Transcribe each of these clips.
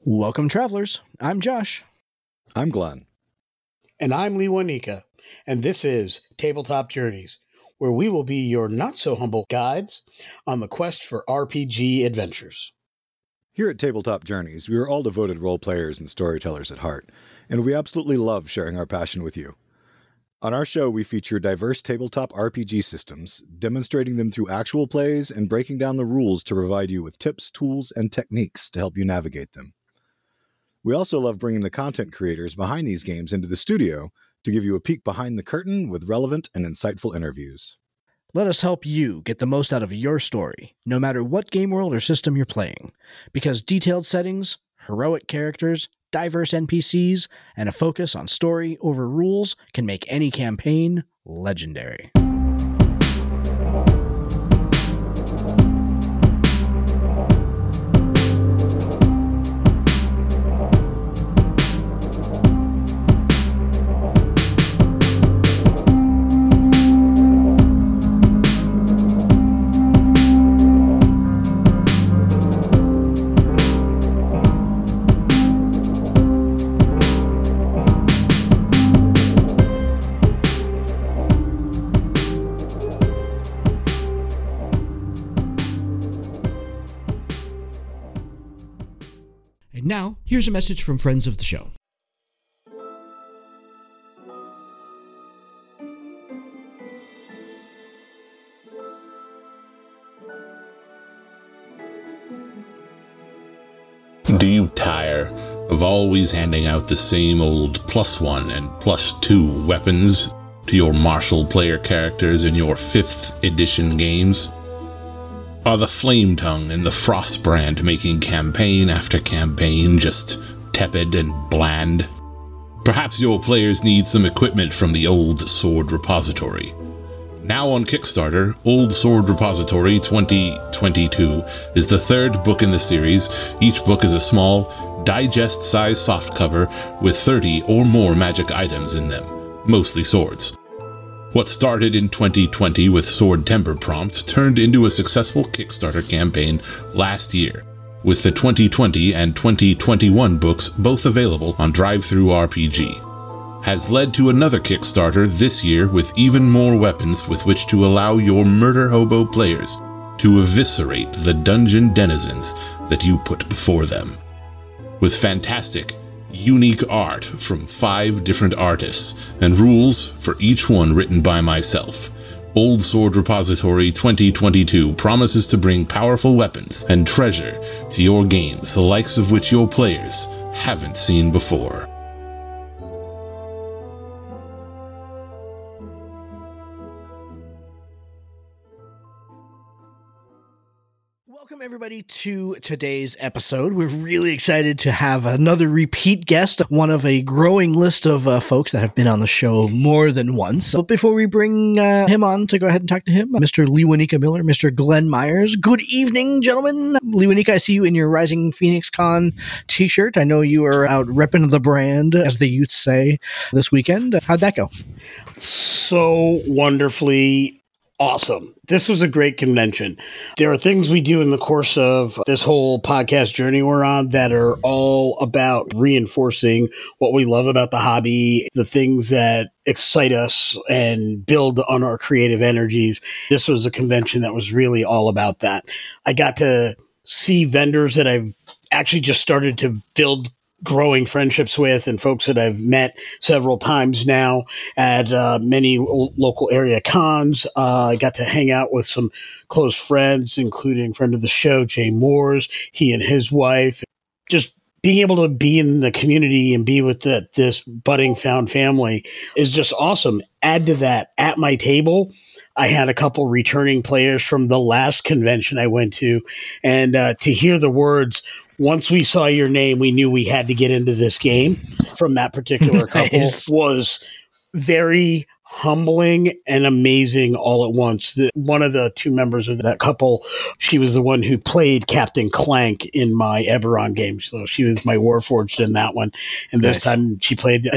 Welcome, travelers. I'm Josh. I'm Glenn. And I'm Lee Wanika. And this is Tabletop Journeys, where we will be your not-so-humble guides on the quest for RPG adventures. Here at Tabletop Journeys, we are all devoted role players and storytellers at heart, and we absolutely love sharing our passion with you. On our show, we feature diverse tabletop RPG systems, demonstrating them through actual plays and breaking down the rules to provide you with tips, tools, and techniques to help you navigate them. We also love bringing the content creators behind these games into the studio to give you a peek behind the curtain with relevant and insightful interviews. Let us help you get the most out of your story, no matter what game world or system you're playing, because detailed settings, heroic characters, diverse NPCs, and a focus on story over rules can make any campaign legendary. Now, here's a message from friends of the show. Do you tire of always handing out the same old +1 and +2 weapons to your martial player characters in your 5th edition games? Are the Flame Tongue and the Frostbrand making campaign after campaign just tepid and bland? Perhaps your players need some equipment from the Old Sword Repository. Now on Kickstarter, Old Sword Repository 2022 is the 3rd book in the series. Each book is a small, digest-sized softcover with 30 or more magic items in them, mostly swords. What started in 2020 with Sword Temper Prompt turned into a successful Kickstarter campaign last year, with the 2020 and 2021 books both available on DriveThruRPG. Has led to another Kickstarter this year with even more weapons with which to allow your Murder Hobo players to eviscerate the dungeon denizens that you put before them. With fantastic, unique art from 5 different artists, and rules for each one written by myself, Old Sword Repository 2022 promises to bring powerful weapons and treasure to your games, the likes of which your players haven't seen before. Welcome, everybody, to today's episode. We're really excited to have another repeat guest, one of a growing list of folks that have been on the show more than once. So before we bring him on to go ahead and talk to him, Mr. Lee Wanika Miller, Mr. Glenn Myers, good evening, gentlemen. Lee Wanika, I see you in your Rising Phoenix Con t-shirt. I know you are out repping the brand, as the youths say, this weekend. How'd that go? So wonderfully awesome. This was a great convention. There are things we do in the course of this whole podcast journey we're on that are all about reinforcing what we love about the hobby, the things that excite us and build on our creative energies. This was a convention that was really all about that. I got to see vendors that I've actually just started to build growing friendships with, and folks that I've met several times now at many local area cons. I got to hang out with some close friends, including friend of the show, Jay Moores, he and his wife. Just being able to be in the community and be with this budding found family is just awesome. Add to that, at my table, I had a couple returning players from the last convention I went to, and to hear the words, "Once we saw your name, we knew we had to get into this game," from that particular couple was very humbling and amazing all at once. One of the 2 members of that couple, she was the one who played Captain Clank in my Eberron game. So she was my Warforged in that one. And this time she played an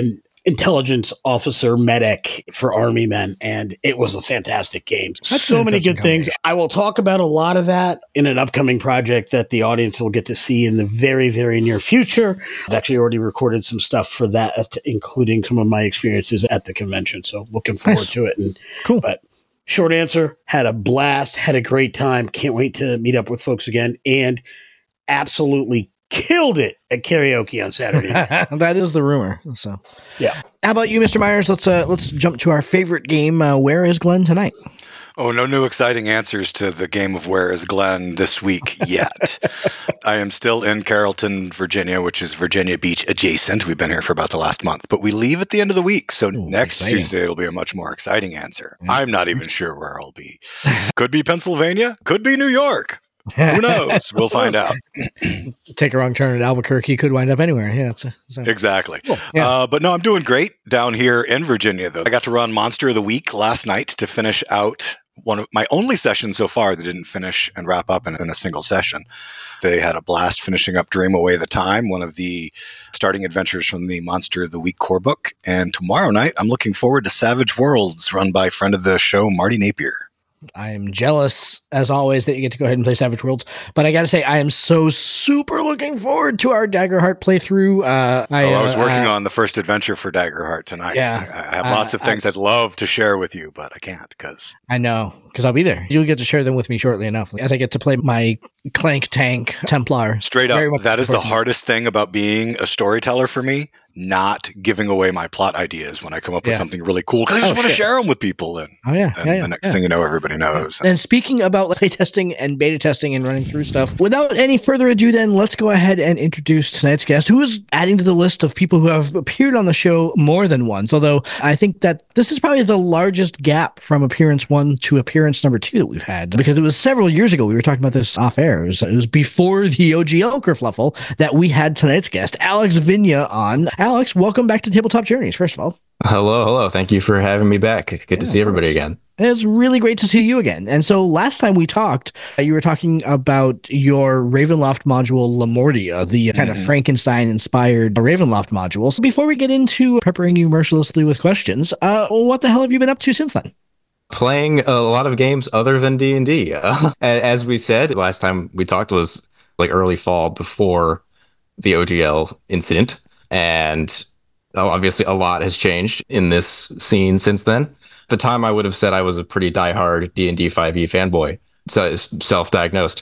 intelligence officer medic for Army men, and it was a fantastic game. That's so an many good interesting things. I will talk about a lot of that in an upcoming project that the audience will get to see in the very, very near future. I've actually already recorded some stuff for that, including some of my experiences at the convention. So looking forward to it. And Cool. But short answer, had a blast, had a great time. Can't wait to meet up with folks again, and absolutely killed it at karaoke on Saturday. That is the rumor. So, Yeah. how about you, Mr. Myers? Let's jump to our favorite game. Where is Glenn tonight? Oh, no new exciting answers to the game of Where is Glenn this week yet. I am still in Carrollton, Virginia, which is Virginia Beach adjacent. We've been here for about the last month, but we leave at the end of the week. So next exciting. Tuesday will be a much more exciting answer. I'm not even sure where I'll be. Could be Pennsylvania, could be New York. Who knows? We'll find out. Take a wrong turn at Albuquerque, could wind up anywhere. Yeah, Exactly. Cool. Yeah. But no, I'm doing great down here in Virginia, though. I got to run Monster of the Week last night to finish out one of my only sessions so far that didn't finish and wrap up in a single session. They had a blast finishing up Dream Away the Time, one of the starting adventures from the Monster of the Week core book. And tomorrow night, I'm looking forward to Savage Worlds, run by friend of the show, Marty Napier. I'm jealous, as always, that you get to go ahead and play Savage Worlds. But I got to say, I am so super looking forward to our Daggerheart playthrough. I was working on the first adventure for Daggerheart tonight. Yeah. I have lots of things I'd love to share with you, but I can't because... I know, because I'll be there. You'll get to share them with me shortly enough, as I get to play my Clank Tank Templar. Straight Very up, much that is the looking forward to hardest thing about being a storyteller for me, not giving away my plot ideas when I come up with something really cool, because I just want to share them with people. And, Oh, yeah. and the next thing you know, everybody knows. And speaking about play testing and beta testing and running through stuff, without any further ado, then let's go ahead and introduce tonight's guest, who is adding to the list of people who have appeared on the show more than once. Although I think that this is probably the largest gap from appearance 1 to appearance number 2 that we've had, because it was several years ago. We were talking about this off air. It was before the OGL kerfluffle that we had tonight's guest, Alex Vigna, on. Alex, welcome back to Tabletop Journeys, first of all. Hello. Thank you for having me back. Good to see everybody again. It's really great to see you again. And so last time we talked, you were talking about your Ravenloft module, Lamortia, the kind of Frankenstein-inspired Ravenloft module. So before we get into peppering you mercilessly with questions, what the hell have you been up to since then? Playing a lot of games other than D&D. As we said, last time we talked was like early fall before the OGL incident. And obviously a lot has changed in this scene since then. At the time, I would have said I was a pretty diehard D&D 5e fanboy, so self-diagnosed,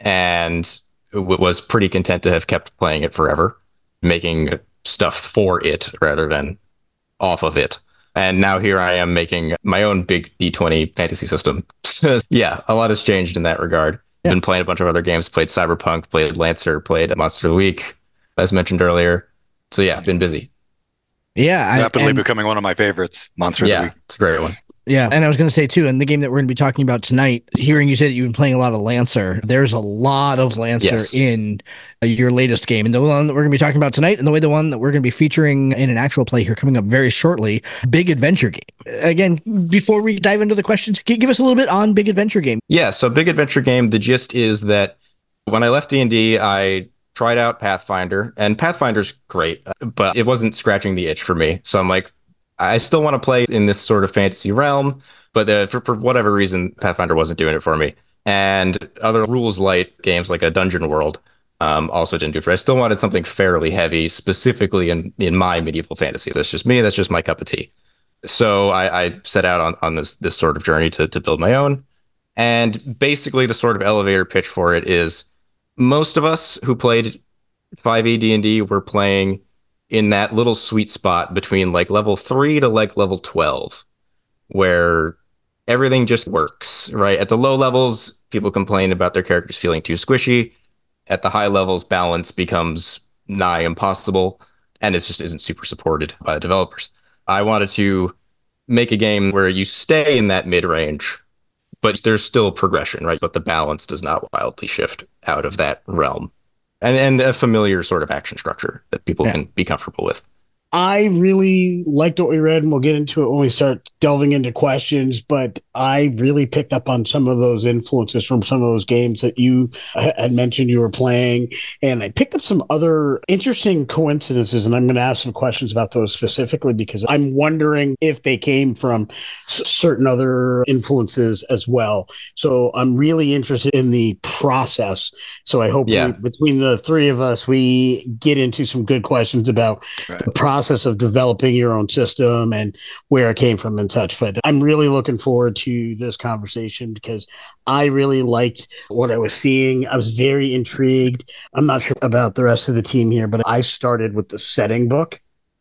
and was pretty content to have kept playing it forever, making stuff for it rather than off of it. And now here I am making my own big D20 fantasy system. Yeah, a lot has changed in that regard. Yeah. Been playing a bunch of other games, played Cyberpunk, played Lancer, played Monster of the Week, as mentioned earlier. So yeah, been busy. Yeah. Rapidly becoming one of my favorites, Monster of the Week. It's a great one. Yeah, and I was going to say, too, in the game that we're going to be talking about tonight, hearing you say that you've been playing a lot of Lancer, there's a lot of Lancer in your latest game. And the one that we're going to be talking about tonight, and the one that we're going to be featuring in an actual play here coming up very shortly, Big Adventure Game. Again, before we dive into the questions, give us a little bit on Big Adventure Game. Yeah, so Big Adventure Game, the gist is that when I left D&D, I tried out Pathfinder, and Pathfinder's great, but it wasn't scratching the itch for me. So I'm like, I still want to play in this sort of fantasy realm, but for whatever reason, Pathfinder wasn't doing it for me. And other rules light games like a Dungeon World also didn't do it for me. I still wanted something fairly heavy, specifically in my medieval fantasy. That's just me. That's just my cup of tea. So I set out on this sort of journey to build my own. And basically the sort of elevator pitch for it is most of us who played 5e D&D were playing in that little sweet spot between like level 3 to like level 12, where everything just works, right? At the low levels, people complain about their characters feeling too squishy. At the high levels, balance becomes nigh impossible, and it just isn't super supported by the developers. I wanted to make a game where you stay in that mid-range, but there's still progression, right? But the balance does not wildly shift out of that realm. And a familiar sort of action structure that people can be comfortable with. I really liked what we read, and we'll get into it when we start delving into questions, but I really picked up on some of those influences from some of those games that you had mentioned you were playing, and I picked up some other interesting coincidences, and I'm going to ask some questions about those specifically because I'm wondering if they came from certain other influences as well. So I'm really interested in the process. So I hope between the three of us, we get into some good questions about the process of developing your own system and where it came from and such. But I'm really looking forward to this conversation because I really liked what I was seeing. I was very intrigued. I'm not sure about the rest of the team here, but I started with the setting book.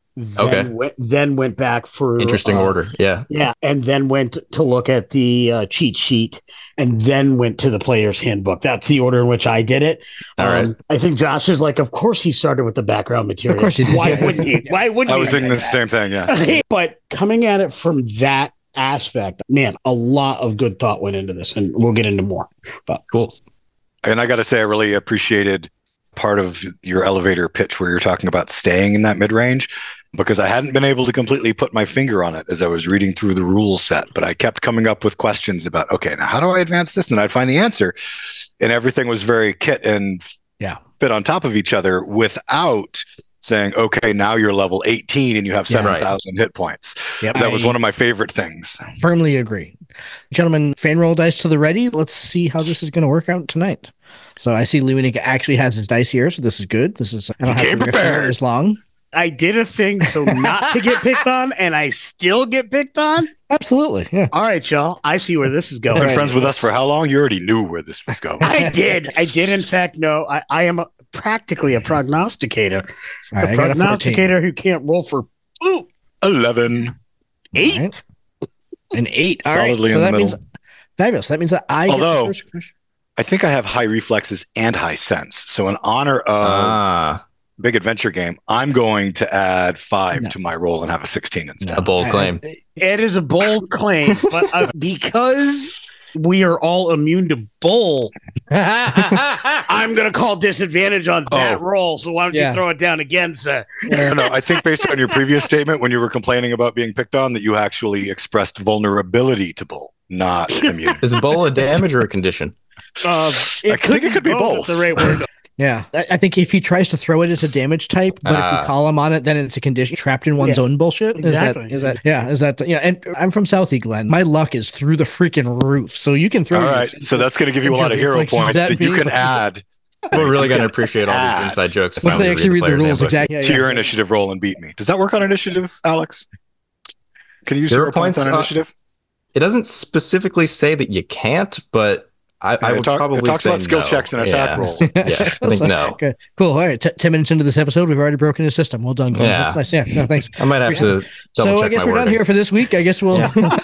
Then went back for interesting order. Yeah. And then went to look at the cheat sheet and then went to the player's handbook. That's the order in which I did it. All right. I think Josh is like, of course he started with the background material. Of course he did. Why wouldn't he? Why wouldn't he? I was thinking the same thing. Yeah. But coming at it from that aspect, man, a lot of good thought went into this, and we'll get into more. But cool. And I got to say, I really appreciated part of your elevator pitch where you're talking about staying in that mid-range, because I hadn't been able to completely put my finger on it as I was reading through the rule set, but I kept coming up with questions about, okay, now how do I advance this? And I'd find the answer, and everything was very kit and fit on top of each other without saying, okay, now you're level 18 and you have 7,000 hit points. Yep. That was one of my favorite things. Firmly agree. Gentlemen, fan roll dice to the ready. Let's see how this is going to work out tonight. So I see Luinic actually has his dice here, so this is good. This is, I don't have to prepare as long. I did a thing so not to get picked on, and I still get picked on? Absolutely, yeah. All right, y'all. I see where this is going. You've been friends with us for how long? You already knew where this was going. I did, in fact, know. I am practically a prognosticator. Right, a prognosticator who can't roll for 11. 8? Right. An 8. All Solidly right, so in the that middle. means fabulous. That means that I get the first question. I think I have high reflexes and high sense. So in honor of Big Adventure Game, I'm going to add 5 to my roll and have a 16 instead. A bold claim. It is a bold claim, but because we are all immune to bull, I'm going to call disadvantage on that roll. So why don't you throw it down again, sir? No, I think based on your previous statement when you were complaining about being picked on, that you actually expressed vulnerability to bull, not immune. Is bull a damage or a condition? I think it could be both. The right word. Yeah, I think if he tries to throw it, it's a damage type. But if we call him on it, then it's a condition trapped in one's own bullshit. Exactly. Is that? And I'm from Southie, Glenn. My luck is through the freaking roof. So you can throw. All right, so that's going to give you a lot of hero points that you can add. We're really going to appreciate all these inside jokes. Once they actually read the rules, exactly. To your initiative roll and beat me. Does that work on initiative, Alex? Can you use 0 points on initiative? It doesn't specifically say that you can't, but I would probably say it talks about skill checks and attack rolls. Yeah, I think no. Okay, cool. All right, 10 minutes into this episode, we've already broken his system. Well done, Glenn. That's nice. Yeah, no, thanks. I might have to double So check I guess my we're done wording. here for this week. I guess we'll.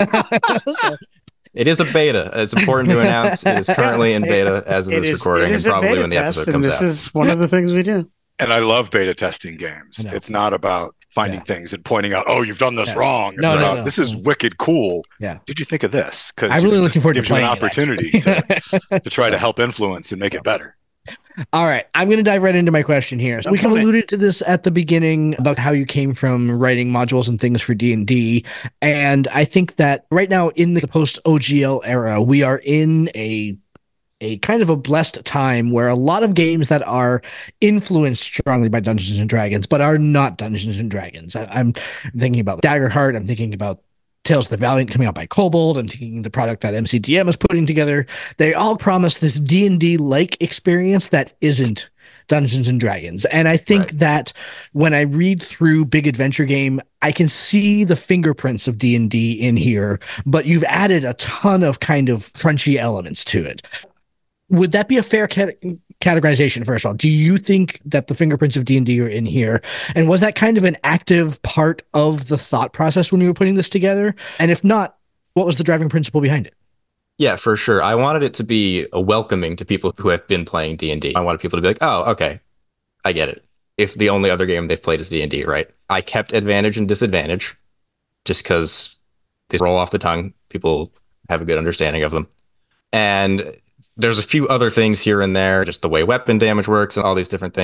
It is a beta. It's important to announce. It is currently in beta as of this recording, and probably when the episode comes out. This is one of the things we do. And I love beta testing games. It's not about finding things and pointing out, oh, you've done this wrong. It's about, this is wicked cool. Yeah. Did you think of this? Because I'm really looking forward to playing an opportunity to try to help influence and make it better. All right, I'm going to dive right into my question here. So we kind of alluded to this at the beginning about how you came from writing modules and things for D&D, and I think that right now in the post-OGL era, we are in a kind of a blessed time where a lot of games that are influenced strongly by Dungeons and Dragons, but are not Dungeons and Dragons. I'm thinking about Daggerheart. I'm thinking about Tales of the Valiant coming out by Kobold. I'm thinking the product that MCDM is putting together. They all promise this D&D-like experience that isn't Dungeons and Dragons. And I think that when I read through Big Adventure Game, I can see the fingerprints of D&D in here, but you've added a ton of kind of crunchy elements to it. Would that be a fair categorization, first of all? Do you think that the fingerprints of D&D are in here? And was that kind of an active part of the thought process when you were putting this together? And if not, what was the driving principle behind it? Yeah, for sure. I wanted it to be welcoming to people who have been playing D&D. I wanted people to be like, oh, okay, I get it. If the only other game they've played is D&D, right? I kept advantage and disadvantage just because they roll off the tongue. People have a good understanding of them. And there's a few other things here and there, just the way weapon damage works and all these different things.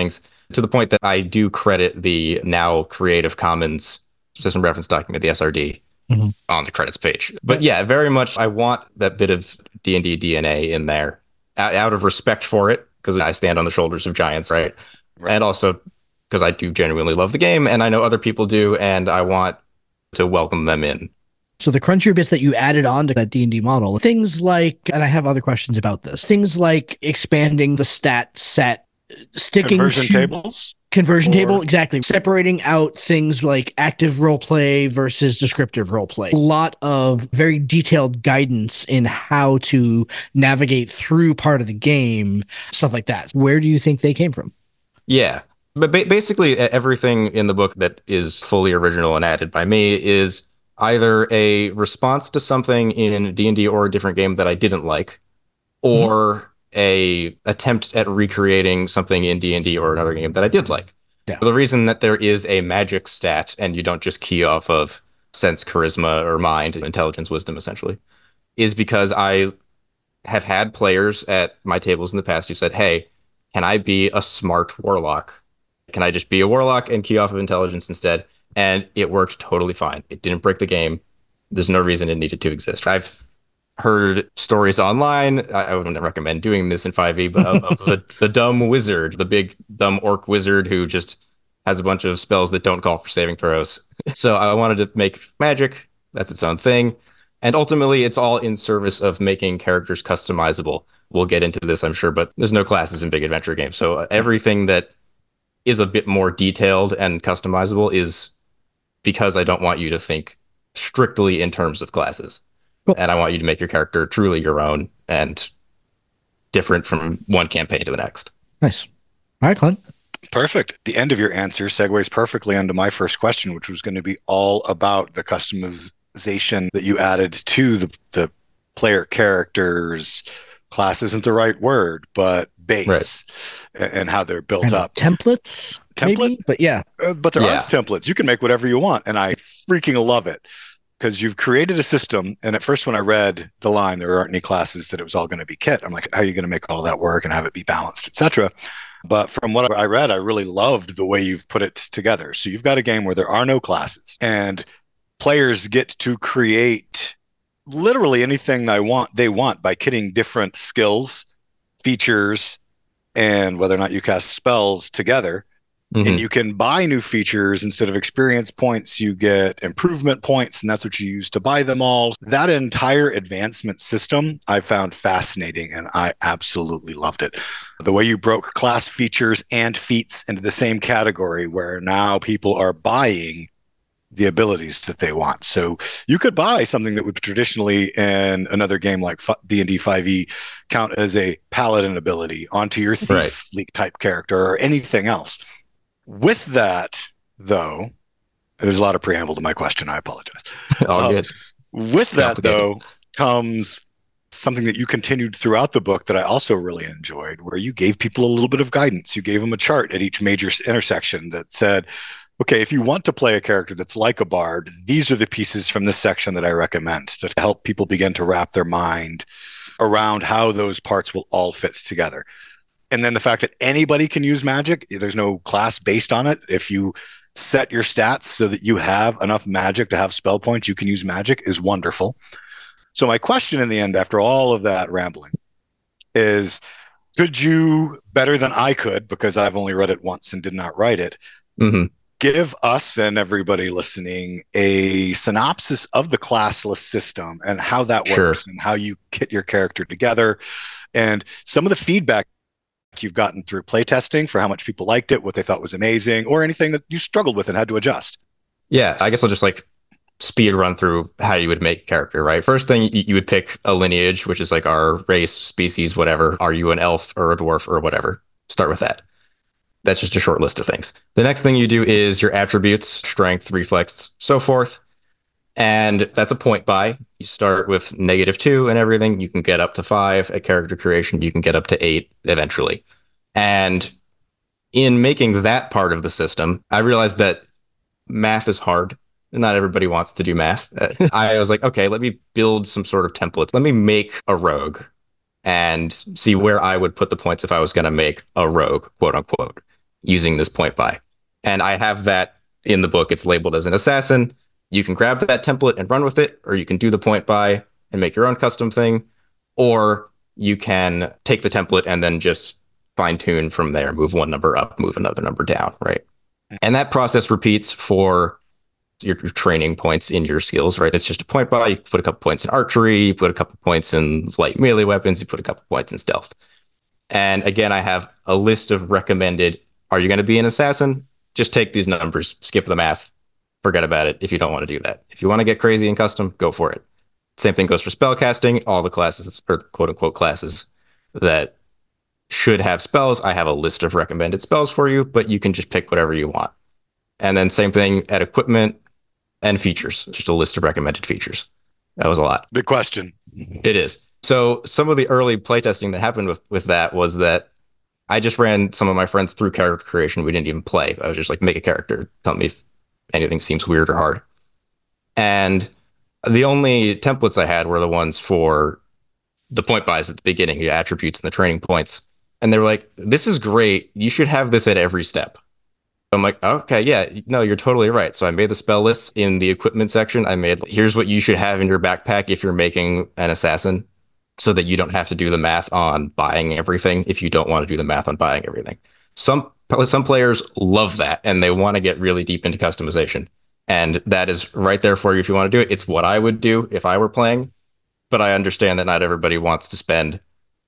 to the point that I do credit the now Creative Commons system reference document, the SRD, on the credits page. But yeah, very much I want that bit of D&D DNA in there out of respect for it, because I stand on the shoulders of giants, right? And also because I do genuinely love the game, and I know other people do, and I want to welcome them in. So the crunchier bits that you added on to that D&D model, things like, and I have other questions about this, things like expanding the stat set, sticking conversion table, exactly. Separating out things like active roleplay versus descriptive roleplay. A lot of very detailed guidance in how to navigate through part of the game, stuff like that. Where do you think they came from? Yeah. But basically everything in the book that is fully original and added by me is either a response to something in D&D or a different game that I didn't like, or a attempt at recreating something in D&D or another game that I did like. Yeah. The reason that there is a magic stat and you don't just key off of sense, charisma, or mind, intelligence, wisdom, essentially, is because I have had players at my tables in the past who said, hey, can I be a smart warlock? Can I just be a warlock and key off of intelligence instead? And it worked totally fine. It didn't break the game. There's no reason it needed to exist. I've heard stories online. I wouldn't recommend doing this in 5e, but of the dumb wizard, the big dumb orc wizard who just has a bunch of spells that don't call for saving throws. So I wanted to make magic. That's its own thing. And ultimately, it's all in service of making characters customizable. We'll get into this, I'm sure, but there's no classes in big adventure games. So everything that is a bit more detailed and customizable is because I don't want you to think strictly in terms of classes. Cool. And I want you to make your character truly your own and different from one campaign to the next. Nice. All right, Clint. Perfect. The end of your answer segues perfectly into my first question, which was going to be all about the customization that you added to the player characters. Class isn't the right word, but base, and how they're built up. Templates? Maybe? But yeah. But there aren't templates. You can make whatever you want, and I freaking love it. Because you've created a system, and at first when I read the line, there aren't any classes, that it was all going to be kit. I'm like, how are you going to make all that work and have it be balanced, etc.? But from what I read, I really loved the way you've put it together. So you've got a game where there are no classes, and players get to create literally anything they want by kitting different skills, features, and whether or not you cast spells together. And you can buy new features. Instead of experience points, you get improvement points, and that's what you use to buy them all. That entire advancement system I found fascinating, and I absolutely loved it. The way you broke class features and feats into the same category, where now people are buying the abilities that they want. So you could buy something that would traditionally in another game like D&D 5e count as a paladin ability onto your thief league type character or anything else. With that, though, there's a lot of preamble to my question. I apologize. All good. With that, though, comes something that you continued throughout the book that I also really enjoyed, where you gave people a little bit of guidance. You gave them a chart at each major intersection that said, okay, if you want to play a character that's like a bard, these are the pieces from this section that I recommend to help people begin to wrap their mind around how those parts will all fit together. And then the fact that anybody can use magic, there's no class based on it. If you set your stats so that you have enough magic to have spell points, you can use magic, is wonderful. So my question in the end, after all of that rambling, is could you, better than I could, because I've only read it once and did not write it, give us and everybody listening a synopsis of the classless system and how that works and how you kit your character together and some of the feedback you've gotten through playtesting for how much people liked it, what they thought was amazing, or anything that you struggled with and had to adjust. Yeah, I guess I'll just speed run through how you would make a character, right? First thing, you would pick a lineage, which is like our race, species, whatever. Are you an elf or a dwarf or whatever? Start with that. That's just a short list of things. The next thing you do is your attributes, strength, reflex, so forth. And that's a point buy. You start with -2 and everything. You can get up to 5 at character creation. You can get up to 8 eventually. And in making that part of the system, I realized that math is hard. Not everybody wants to do math. I was like, okay, let me build some sort of templates. Let me make a rogue and see where I would put the points if I was going to make a rogue, quote unquote. using this point buy. And I have that in the book. It's labeled as an assassin. You can grab that template and run with it, or you can do the point buy and make your own custom thing, or you can take the template and then just fine tune from there, move one number up, move another number down, right? And that process repeats for your training points in your skills, right? It's just a point buy. You put a couple points in archery, you put a couple points in light melee weapons, you put a couple points in stealth. And again, I have a list of recommended, are you going to be an assassin? Just take these numbers, skip the math, forget about it if you don't want to do that. If you want to get crazy and custom, go for it. Same thing goes for spellcasting. All the classes, or quote unquote classes, that should have spells, I have a list of recommended spells for you, but you can just pick whatever you want. And then same thing at equipment and features, just a list of recommended features. That was a lot. Big question. It is. So some of the early playtesting that happened with that was that I just ran some of my friends through character creation. We didn't even play. I was just like, make a character. Tell me if anything seems weird or hard. And the only templates I had were the ones for the point buys at the beginning, the attributes and the training points. And they were like, this is great. You should have this at every step. I'm like, okay, yeah, no, you're totally right. So I made the spell list in the equipment section. I made, here's what you should have in your backpack if you're making an assassin, so that you don't have to do the math on buying everything if you don't want to do the math on buying everything. Some players love that, and they want to get really deep into customization. And that is right there for you if you want to do it. It's what I would do if I were playing. But I understand that not everybody wants to spend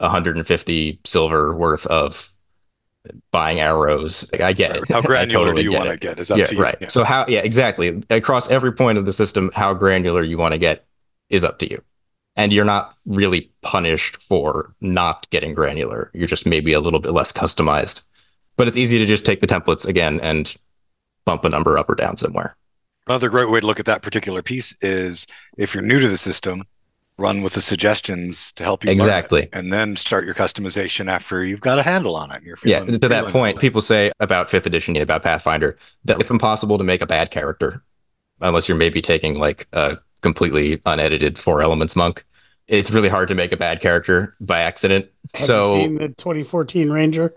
150 silver worth of buying arrows. I get it. How granular totally do you want to get? Is up to you. Right. Yeah. So exactly. Across every point of the system, how granular you want to get is up to you. And you're not really punished for not getting granular. You're just maybe a little bit less customized. But it's easy to just take the templates again and bump a number up or down somewhere. Another great way to look at that particular piece is if you're new to the system, run with the suggestions to help you exactly learn it, and then start your customization after you've got a handle on it. And you're feeling, to that point, people say about 5th edition, about Pathfinder, that it's impossible to make a bad character unless you're maybe taking like a completely unedited 4 Elements monk. It's really hard to make a bad character by accident. Have you seen the 2014 Ranger?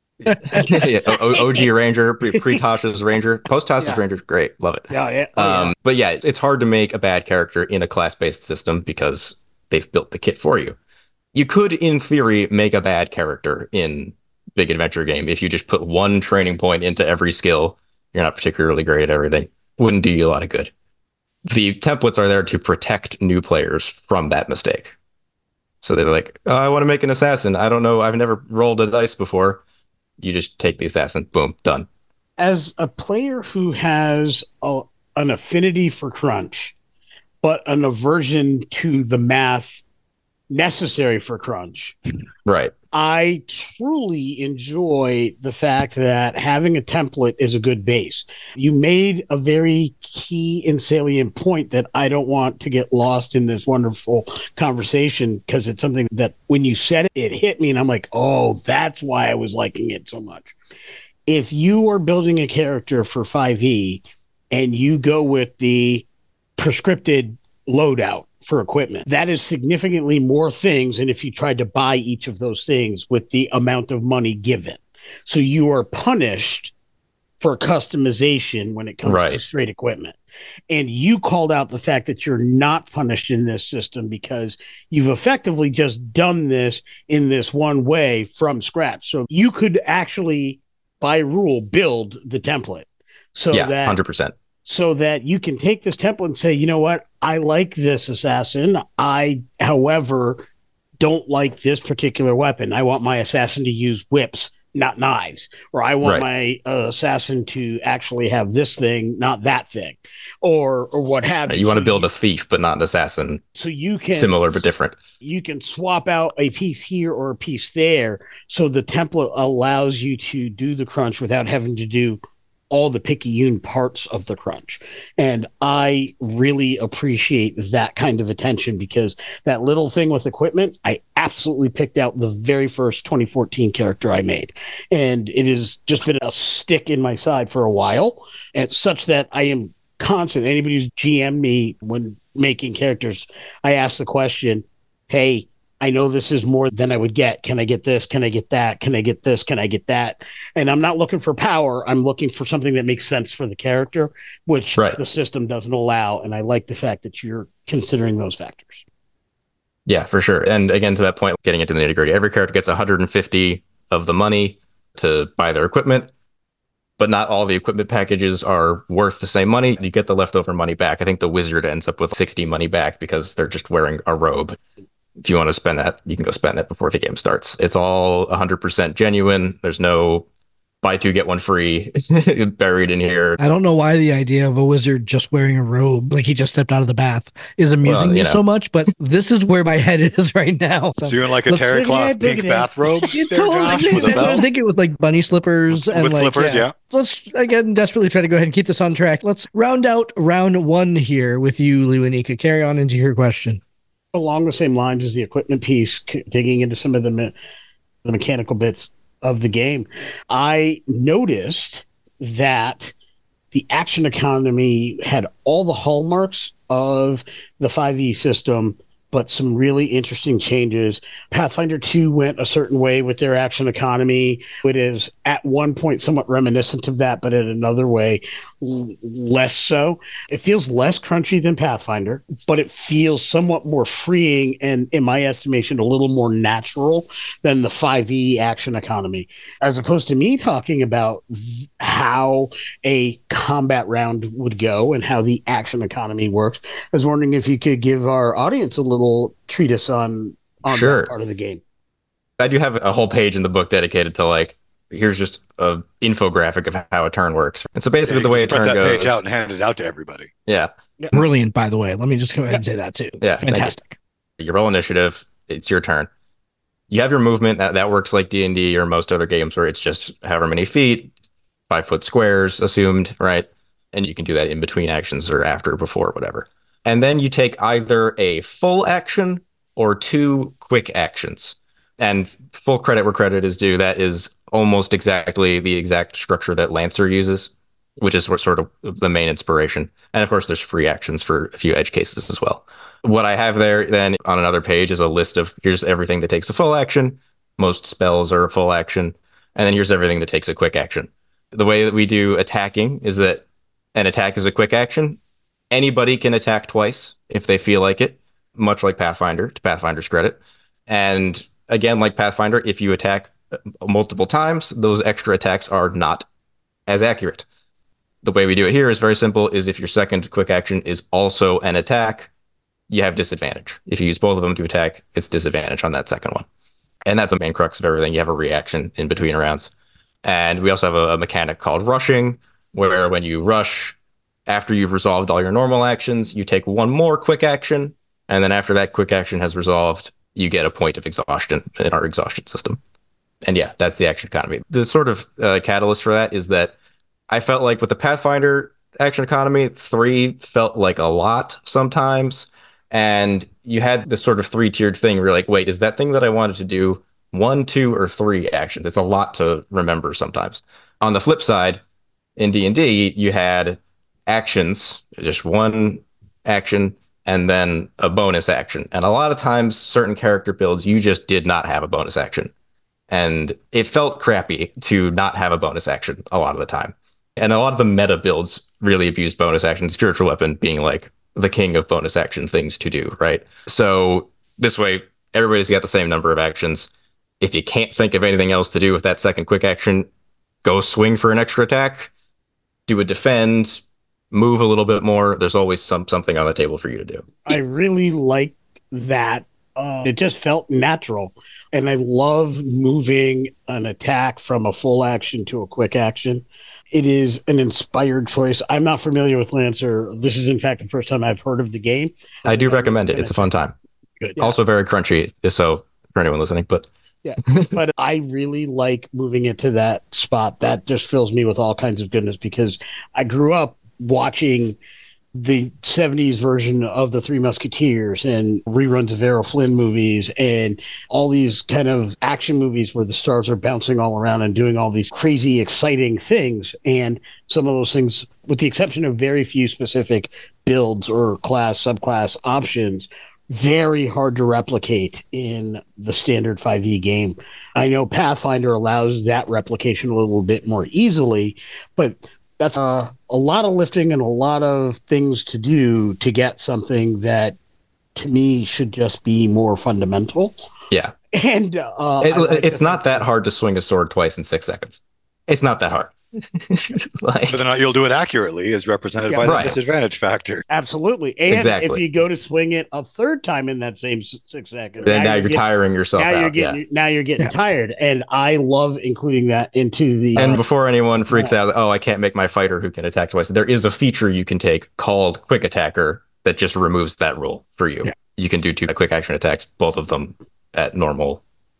OG Ranger, pre-Tasha's Ranger, post-Tasha's Ranger, great, love it. But yeah, it's hard to make a bad character in a class-based system because they've built the kit for you. You could, in theory, make a bad character in Big Adventure Game if you just put one training point into every skill. You're not particularly great at everything. Wouldn't do you a lot of good. The templates are there to protect new players from that mistake. So they're like, oh, I want to make an assassin. I don't know. I've never rolled a dice before. You just take the assassin. Boom. Done. As a player who has an affinity for crunch, but an aversion to the math necessary for crunch. Right. I truly enjoy the fact that having a template is a good base. You made a very key and salient point that I don't want to get lost in this wonderful conversation, because it's something that when you said it, it hit me and I'm like, oh, that's why I was liking it so much. If you are building a character for 5e and you go with the prescripted loadout for equipment, that is significantly more things than if you tried to buy each of those things with the amount of money given. So you are punished for customization when it comes to straight equipment. And you called out the fact that you're not punished in this system because you've effectively just done this in this one way from scratch. So you could actually, by rule, build the template. So that 100%. So that you can take this template and say, you know what, I like this assassin. I, however, don't like this particular weapon. I want my assassin to use whips, not knives. Or I want my assassin to actually have this thing, not that thing. Or what have you. You want to build a thief, but not an assassin. So you can... Similar, but different. You can swap out a piece here or a piece there. So the template allows you to do the crunch without having to do all the picayune parts of the crunch. And I really appreciate that kind of attention, because that little thing with equipment, I absolutely picked out the very first 2014 character I made. And it has just been a stick in my side for a while, and such that I am constant. Anybody who's GM me when making characters, I ask the question, hey, I know this is more than I would get. Can I get this? Can I get that? Can I get this? Can I get that? And I'm not looking for power. I'm looking for something that makes sense for the character, which Right. the system doesn't allow. And I like the fact that you're considering those factors. Yeah, for sure. And again, to that point, getting into the nitty gritty, every character gets 150 of the money to buy their equipment, but not all the equipment packages are worth the same money. You get the leftover money back. I think the wizard ends up with 60 money back because they're just wearing a robe. If you want to spend that, you can go spend it before the game starts. It's all 100% genuine. There's no buy two, get one free buried in here. I don't know why the idea of a wizard just wearing a robe, like he just stepped out of the bath, is amusing me so much, but this this is where my head is right now. So you're in like a terry cloth pink bathrobe there, Josh, with a belt? I'm thinking with like bunny slippers and with like slippers, yeah. Let's again desperately try to go ahead and keep this on track. Let's round out round one here with you, Lewanika. Carry on into your question. Along the same lines as the equipment piece, digging into some of the mechanical bits of the game, I noticed that the action economy had all the hallmarks of the 5e system, but some really interesting changes. Pathfinder 2 went a certain way with their action economy. It is at one point somewhat reminiscent of that, but in another way, less so. It feels less crunchy than Pathfinder, but it feels somewhat more freeing and, in my estimation, a little more natural than the 5e action economy. As opposed to me talking about how a combat round would go and how the action economy works, I was wondering if you could give our audience a little treatise on Sure. that part of the game. I do have a whole page in the book dedicated to like, here's just a infographic of how a turn works. And so basically the way a turn goes, print that page out and hand it out to everybody. Yeah. Brilliant, by the way. Let me just go ahead and say that too. Yeah, fantastic. You roll initiative. It's your turn. You have your movement that works like D&D or most other games where it's just however many feet, 5 foot squares assumed, right? And you can do that in between actions or after, before, whatever. And then you take either a full action or 2 quick actions. And full credit where credit is due, that is almost exactly the exact structure that Lancer uses, which is what sort of the main inspiration. And of course, there's free actions for a few edge cases as well. What I have there then on another page is a list of here's everything that takes a full action. Most spells are a full action. And then here's everything that takes a quick action. The way that we do attacking is that an attack is a quick action. Anybody can attack twice if they feel like it, much like Pathfinder, to Pathfinder's credit. And again, like Pathfinder, if you attack multiple times, those extra attacks are not as accurate. The way we do it here is very simple, is if your second quick action is also an attack, you have disadvantage. If you use both of them to attack, it's disadvantage on that second one. And that's the main crux of everything. You have a reaction in between rounds. And we also have a mechanic called rushing, where when you rush, after you've resolved all your normal actions, you take one more quick action. And then after that quick action has resolved, you get a point of exhaustion in our exhaustion system. And yeah, that's the action economy. The sort of catalyst for that is that I felt like with the Pathfinder action economy, 3 felt like a lot sometimes. And you had this sort of 3-tiered thing where you're like, wait, is that thing that I wanted to do 1, 2, or 3 actions? It's a lot to remember sometimes. On the flip side, in D&D, you had actions, just 1 action, and then a bonus action. And a lot of times, certain character builds, you just did not have a bonus action. And it felt crappy to not have a bonus action a lot of the time. And a lot of the meta builds really abused bonus action, spiritual weapon being like the king of bonus action things to do, right? So this way, everybody's got the same number of actions. If you can't think of anything else to do with that second quick action, go swing for an extra attack, do a defend, move a little bit more. There's always something on the table for you to do. I really like that. It just felt natural. And I love moving an attack from a full action to a quick action. It is an inspired choice. I'm not familiar with Lancer. This is, in fact, the first time I've heard of the game. I do recommend it. It's a fun time. Good. Yeah. Also very crunchy, so for anyone listening. But yeah, but I really like moving it to that spot. That just fills me with all kinds of goodness because I grew up watching the 70s version of the Three Musketeers and reruns of Errol Flynn movies and all these kind of action movies where the stars are bouncing all around and doing all these crazy, exciting things. And some of those things, with the exception of very few specific builds or class, subclass options, very hard to replicate in the standard 5e game. I know Pathfinder allows that replication a little bit more easily, but that's a lot of lifting and a lot of things to do to get something that, to me, should just be more fundamental. Yeah. And it's not that hard to swing a sword twice in 6 seconds. It's not that hard. Whether or not you'll do it accurately is represented by the disadvantage factor. Absolutely. And if you go to swing it a third time in that same 6 seconds, then now you're tiring yourself out. Now you're getting tired. And I love including that into the... And before anyone freaks out, oh, I can't make my fighter who can attack twice, there is a feature you can take called Quick Attacker that just removes that rule for you. Yeah. You can do 2 quick action attacks, both of them at normal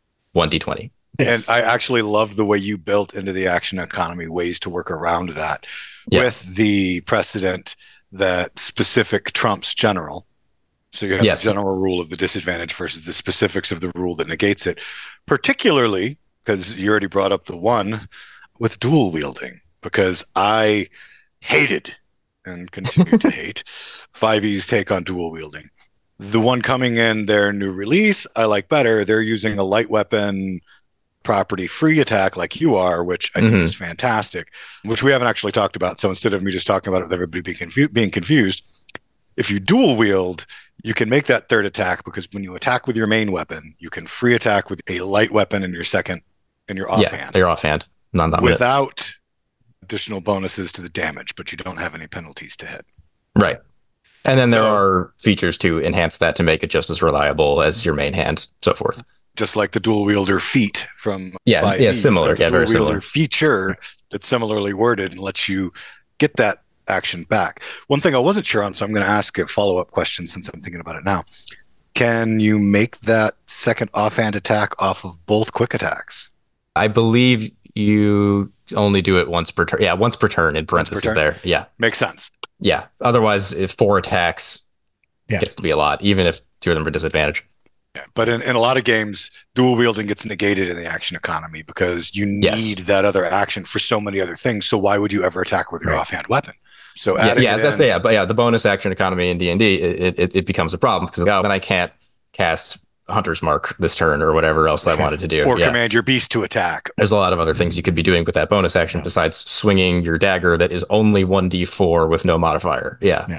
1d20. Yes. And I actually love the way you built into the action economy ways to work around that with the precedent that specific trumps general. So you have the general rule of the disadvantage versus the specifics of the rule that negates it, particularly because you already brought up the one with dual wielding, because I hated and continue to hate 5e's take on dual wielding. The one coming in their new release, I like better. They're using a light weapon property free attack like you are, which I think is fantastic, which we haven't actually talked about. So instead of me just talking about it with everybody being confused, if you dual wield, you can make that third attack, because when you attack with your main weapon, you can free attack with a light weapon in your offhand. They're offhand, non-dominant, without additional bonuses to the damage, but you don't have any penalties to hit. Right. And then there are features to enhance that to make it just as reliable as your main hand, so forth. Just like the dual wielder feat from similar, very similar feature that's similarly worded and lets you get that action back. One thing I wasn't sure on, so I'm going to ask a follow-up question since I'm thinking about it now. Can you make that second offhand attack off of both quick attacks? I believe you only do it once per turn. Yeah, once per turn in parentheses there. Yeah. Makes sense. Yeah. Otherwise, if 4 attacks, it gets to be a lot, even if 2 of them are disadvantaged. Yeah, but in a lot of games, dual wielding gets negated in the action economy because you need that other action for so many other things. So why would you ever attack with your offhand weapon? So the bonus action economy in D&D, it becomes a problem because then I can't cast Hunter's Mark this turn or whatever else I wanted to do. Or command your beast to attack. There's a lot of other things you could be doing with that bonus action besides swinging your dagger that is only 1d4 with no modifier. Yeah.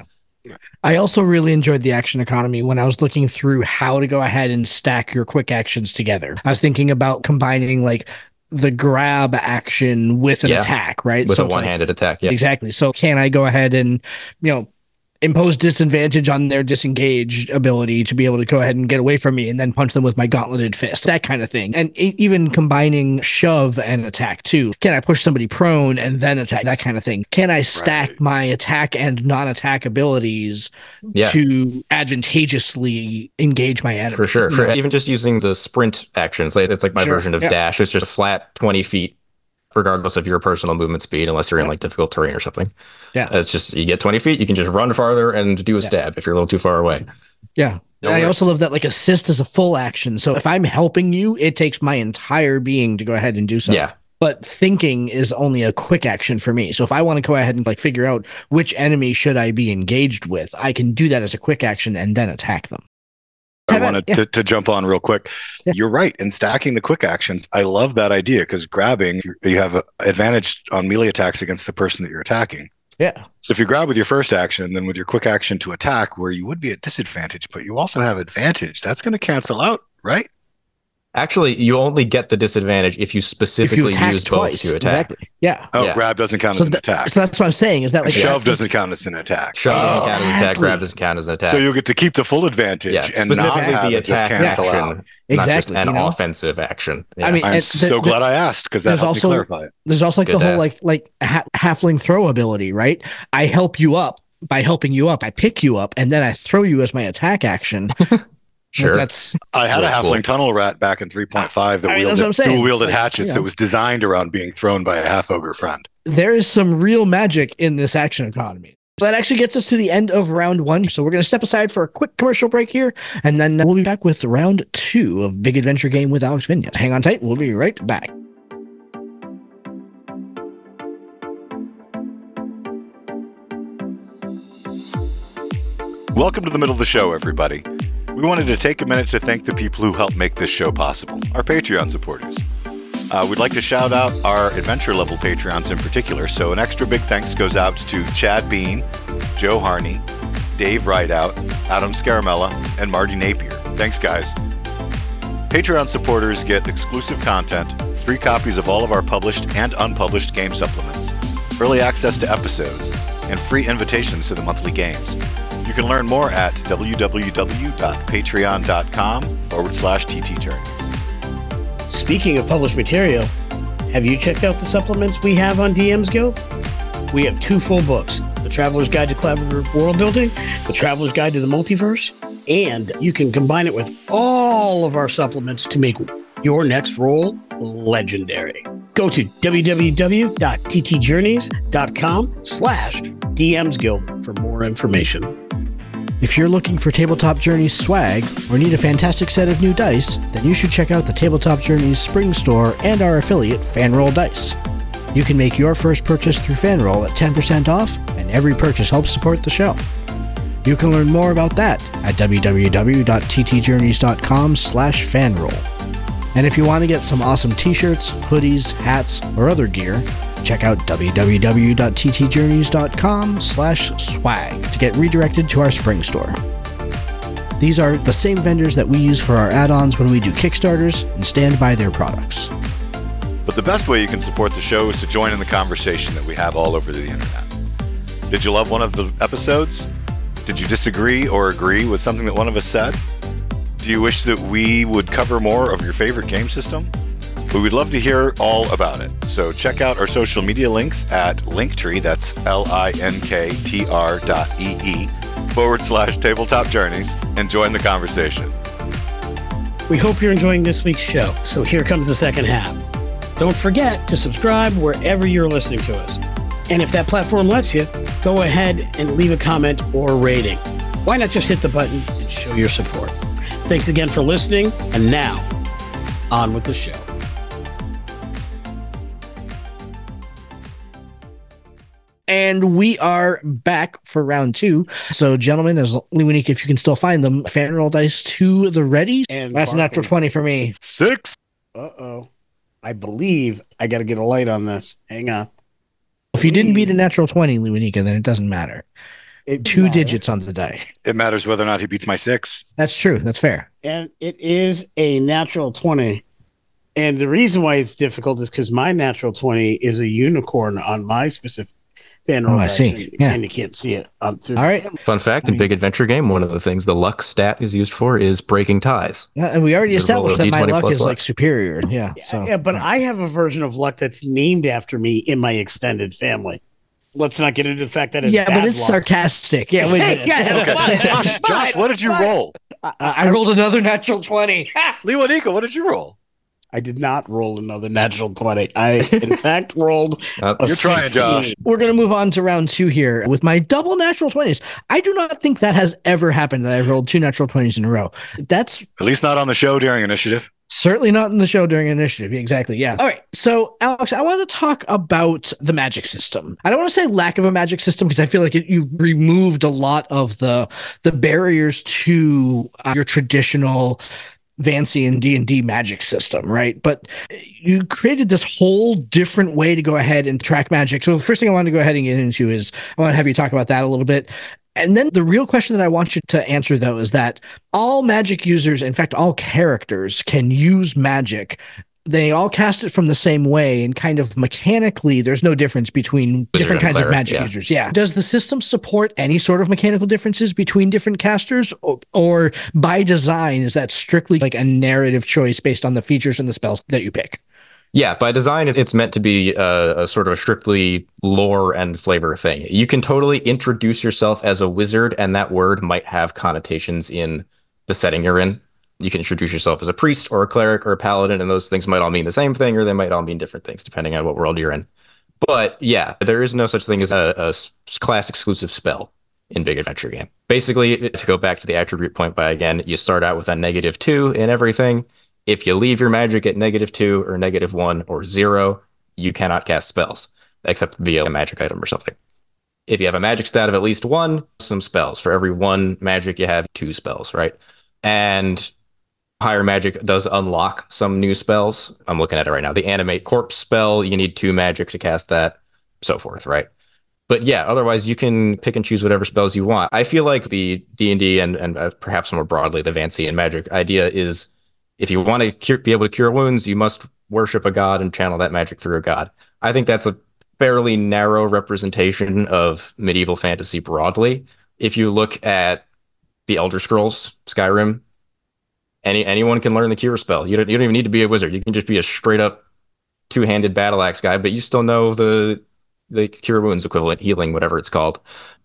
I also really enjoyed the action economy when I was looking through how to go ahead and stack your quick actions together. I was thinking about combining like the grab action with an attack, right? With a one-handed attack. Yeah, exactly. So can I go ahead and, impose disadvantage on their disengage ability to be able to go ahead and get away from me and then punch them with my gauntleted fist, that kind of thing. And even combining shove and attack too. Can I push somebody prone and then attack, that kind of thing? Can I stack my attack and non-attack abilities to advantageously engage my enemy? For sure. Even just using the sprint actions, it's like my version of dash. It's just a flat 20 feet regardless of your personal movement speed, unless you're in like difficult terrain or something. Yeah. It's just, you get 20 feet, you can just run farther and do a stab if you're a little too far away. Yeah. And I also love that like assist is a full action. So if I'm helping you, it takes my entire being to go ahead and do something. Yeah. But thinking is only a quick action for me. So if I want to go ahead and like figure out which enemy should I be engaged with, I can do that as a quick action and then attack them. I wanted to jump on real quick. Yeah. You're right. In stacking the quick actions, I love that idea because grabbing, you have an advantage on melee attacks against the person that you're attacking. Yeah. So if you grab with your first action, then with your quick action to attack, where you would be at disadvantage, but you also have advantage, that's going to cancel out, right? Actually, you only get the disadvantage if you specifically use both to attack. Exactly. Yeah. Oh, grab doesn't count as an attack. So that's what I'm saying. Is that like shove doesn't count as an attack? Shove doesn't count as an attack. Grab doesn't count as an attack. So you'll get to keep the full advantage and not have the attack cancel out. Exactly. Not just an offensive action. Yeah. I mean, I'm so glad I asked because that helped me clarify it. There's also like the whole like halfling throw ability, right? I help you up. By helping you up, I pick you up, and then I throw you as my attack action. Sure. I had a halfling tunnel rat back in 3.5 that dual wielded hatchets that was designed around being thrown by a half ogre friend. There is some real magic in this action economy. So that actually gets us to the end of round 1. So we're going to step aside for a quick commercial break here, and then we'll be back with round 2 of Big Adventure Game with Alex Vigna. Hang on tight. We'll be right back. Welcome to the middle of the show, everybody. we wanted to take a minute to thank the people who helped make this show possible, our Patreon supporters. We'd like to shout out our adventure level Patreons in particular, so an extra big thanks goes out to Chad Bean, Joe Harney, Dave Rideout, Adam Scaramella, and Marty Napier. Thanks, guys. Patreon supporters get exclusive content, free copies of all of our published and unpublished game supplements, early access to episodes, and free invitations to the monthly games. You can learn more at www.patreon.com/ttjourneys. Speaking of published material, have you checked out the supplements we have on DM's Guild? We have 2 full books, The Traveler's Guide to Collaborative World Building, The Traveler's Guide to the Multiverse, and you can combine it with all of our supplements to make your next roll legendary. Go to www.ttjourneys.com/DM's Guild for more information. If you're looking for Tabletop Journeys swag or need a fantastic set of new dice, then you should check out the Tabletop Journeys Spring Store and our affiliate, Fanroll Dice. You can make your first purchase through Fanroll at 10% off, and every purchase helps support the show. You can learn more about that at www.ttjourneys.com/fanroll. And if you want to get some awesome t-shirts, hoodies, hats, or other gear, check out www.ttjourneys.com/swag to get redirected to our spring store. These are the same vendors that we use for our add-ons when we do Kickstarters and stand by their products. But the best way you can support the show is to join in the conversation that we have all over the internet. Did you love one of the episodes? Did you disagree or agree with something that one of us said? Do you wish that we would cover more of your favorite game system? We would love to hear all about it. So check out our social media links at Linktree, that's linktr.ee/Tabletop Journeys, and join the conversation. We hope you're enjoying this week's show, so here comes the second half. Don't forget to subscribe wherever you're listening to us. And if that platform lets you, go ahead and leave a comment or a rating. Why not just hit the button and show your support? Thanks again for listening, and now, on with the show. And we are back for round 2. So, gentlemen, as Lewinik, if you can still find them, Fanroll Dice to the ready. And that's a natural 20 for me. 6. Uh-oh. I believe I got to get a light on this. Hang on. If you didn't beat a natural 20, Lewinik, then it doesn't matter. It 2 matters. digits on the die. It matters whether or not he beats my 6. That's true. That's fair. And it is a natural 20. And the reason why it's difficult is because my natural 20 is a unicorn on my specific Fanroll I dice, see. Yeah. and you can't see it. Through All right. Fun fact, in Big Adventure Game, one of the things the luck stat is used for is breaking ties. Yeah, and we already Just roll a established that my D20 luck plus is luck. like superior. Yeah. So Yeah, but I have a version of luck that's named after me in my extended family. Let's not get into the fact that it's yeah, bad but it's luck. sarcastic. Yeah, wait a minute. Yeah, Okay. but- Josh, what did you but- roll? I rolled another natural 20. Lewanika, what did you roll? I did not roll another natural 20. I, in fact, rolled a You're trying, 16. Josh. We're going to move on to round 2 here with my double natural 20s. I do not think that has ever happened that I've rolled 2 natural 20s in a row. That's At least not on the show during initiative. certainly not in the show during initiative. Exactly. Yeah. All right. So, Alex, I want to talk about the magic system. I don't want to say lack of a magic system because I feel like you've removed a lot of the barriers to your traditional Vancy and D&D magic system, right? But you created this whole different way to go ahead and track magic. So the first thing I want to go ahead and get into is I want to have you talk about that a little bit. And then the real question that I want you to answer, though, is that all magic users, in fact, all characters can use magic. They all cast it from the same way, and kind of mechanically, there's no difference between Wizard different and kinds of cleric, magic yeah. users. Yeah. Does the system support any sort of mechanical differences between different casters, or by design, is that strictly like a narrative choice based on the features and the spells that you pick? Yeah, by design, it's meant to be a sort of a strictly lore and flavor thing. You can totally introduce yourself as a wizard, and that word might have connotations in the setting you're in. You can introduce yourself as a priest or a cleric or a paladin, and those things might all mean the same thing, or they might all mean different things, depending on what world you're in. But yeah, there is no such thing as a class exclusive spell in Big Adventure Game. Basically, to go back to the attribute point by again, you start out with a -2 in everything. If you leave your magic at -2 or -1 or 0, you cannot cast spells, except via a magic item or something. If you have a magic stat of at least 1, some spells. For every 1 magic you have, 2 spells, right? And higher magic does unlock some new spells. I'm looking at it right now. The animate corpse spell, you need 2 magic to cast that, so forth, right? But yeah, otherwise you can pick and choose whatever spells you want. I feel like the D&D and perhaps more broadly the Vancian magic idea is if you want to be able to cure wounds, you must worship a god and channel that magic through a god. I think that's a fairly narrow representation of medieval fantasy broadly. If you look at the Elder Scrolls, Skyrim, anyone can learn the cure spell. You don't even need to be a wizard. You can just be a straight up 2-handed battle axe guy, but you still know the cure wounds equivalent, healing, whatever it's called.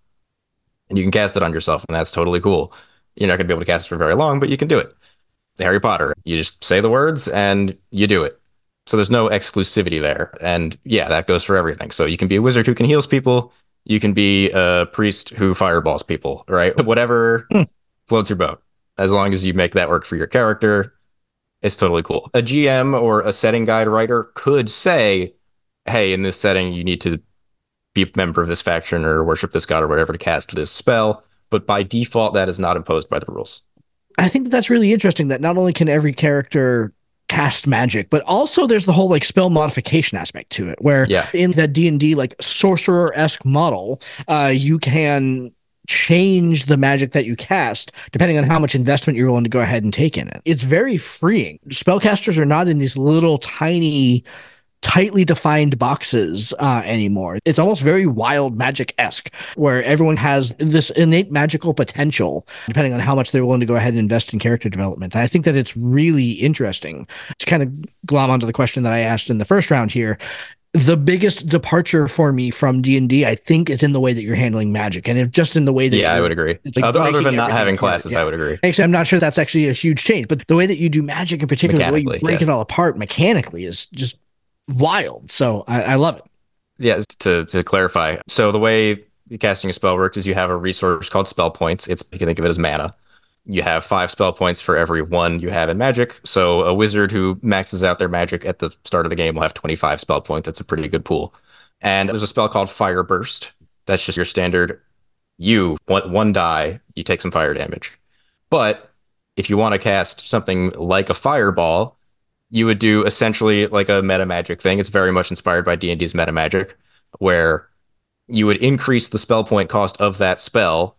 And you can cast it on yourself, and that's totally cool. You're not going to be able to cast it for very long, but you can do it. Harry Potter, you just say the words and you do it. So there's no exclusivity there. And yeah, that goes for everything. So you can be a wizard who can heal people. You can be a priest who fireballs people, right? Whatever floats your boat. As long as you make that work for your character, it's totally cool. A GM or a setting guide writer could say, hey, in this setting, you need to be a member of this faction or worship this god or whatever to cast this spell. But by default, that is not imposed by the rules. I think that's really interesting that not only can every character cast magic, but also there's the whole like spell modification aspect to it, where in the D&D like sorcerer-esque model, you can change the magic that you cast depending on how much investment you're willing to go ahead and take in it. It's very freeing. Spellcasters are not in these little tiny tightly defined boxes anymore. It's almost very wild magic-esque, where everyone has this innate magical potential, depending on how much they're willing to go ahead and invest in character development. And I think that it's really interesting to kind of glom onto the question that I asked in the first round here. The biggest departure for me from D&D, I think, is in the way that you're handling magic, and just in the way that I would agree. Like other than not having classes, I would agree. Actually, I'm not sure that's actually a huge change, but the way that you do magic, in particular, the way you break it all apart mechanically, is just wild. So I love it. Yeah, to clarify, so the way casting a spell works is you have a resource called spell points. You can think of it as mana. You have 5 spell points for every 1 you have in magic. So a wizard who maxes out their magic at the start of the game will have 25 spell points. That's a pretty good pool. And there's a spell called Fire Burst. That's just your standard. You one die, you take some fire damage. But if you want to cast something like a fireball, you would do essentially like a meta magic thing. It's very much inspired by D&D's meta magic, where you would increase the spell point cost of that spell,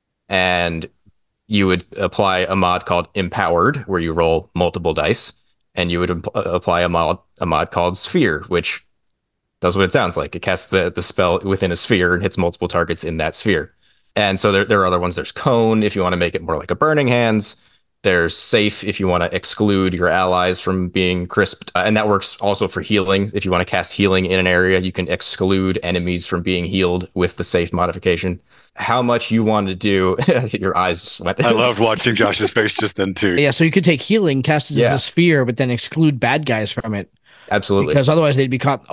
and you would apply a mod called Empowered, where you roll multiple dice, and you would apply a mod called Sphere, which does what it sounds like. It casts the spell within a sphere and hits multiple targets in that sphere. And so there are other ones. There's Cone, if you want to make it more like a Burning Hands. There's Safe if you want to exclude your allies from being crisped. And that works also for healing. If you want to cast healing in an area, you can exclude enemies from being healed with the Safe modification. How much you want to do, your eyes just went. I loved watching Josh's face just then too. Yeah, so you could take healing, cast it as a sphere, but then exclude bad guys from it. Absolutely. Because otherwise they'd be caught.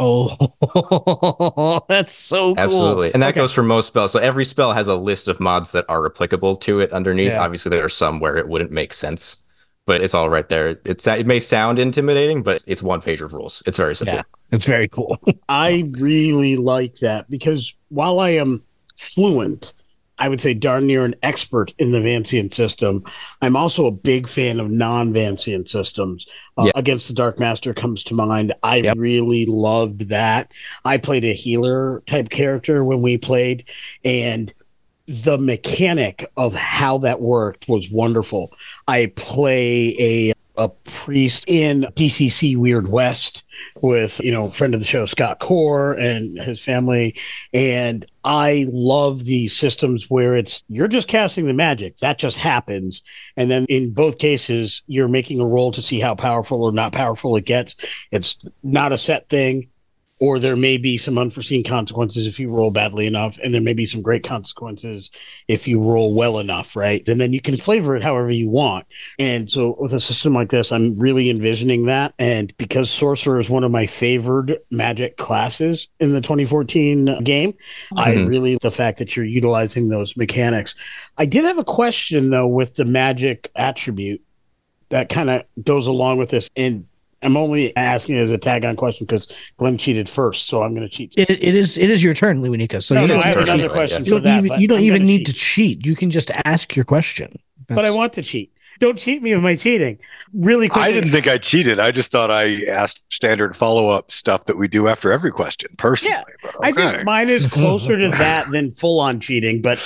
Oh, that's so cool. Absolutely. And that goes for most spells. So every spell has a list of mods that are applicable to it underneath. Yeah. Obviously, there are some where it wouldn't make sense, but it's all right there. It may sound intimidating, but it's one page of rules. It's very simple. Yeah, it's very cool. I really like that because while I am fluent, I would say darn near an expert in the Vancian system, I'm also a big fan of non-Vancian systems. Against the Dark Master comes to mind. I really loved that. I played a healer type character when we played, and the mechanic of how that worked was wonderful. I play a priest in DCC Weird West with, friend of the show, Scott Core and his family. And I love the systems where you're just casting the magic. That just happens. And then in both cases, you're making a roll to see how powerful or not powerful it gets. It's not a set thing. Or there may be some unforeseen consequences if you roll badly enough, and there may be some great consequences if you roll well enough, right? And then you can flavor it however you want. And so with a system like this, I'm really envisioning that. And because Sorcerer is one of my favored magic classes in the 2014 game, I really like the fact that you're utilizing those mechanics. I did have a question, though, with the magic attribute that kind of goes along with this. And I'm only asking it as a tag-on question because Glenn cheated first, so I'm going to cheat. It is your turn, Luinika. So I have another question. You don't even need to cheat. You can just ask your question. But I want to cheat. Don't cheat me with my cheating. Really quick. I didn't think I cheated. I just thought I asked standard follow-up stuff that we do after every question, personally. Yeah, I think mine is closer to that than full-on cheating, but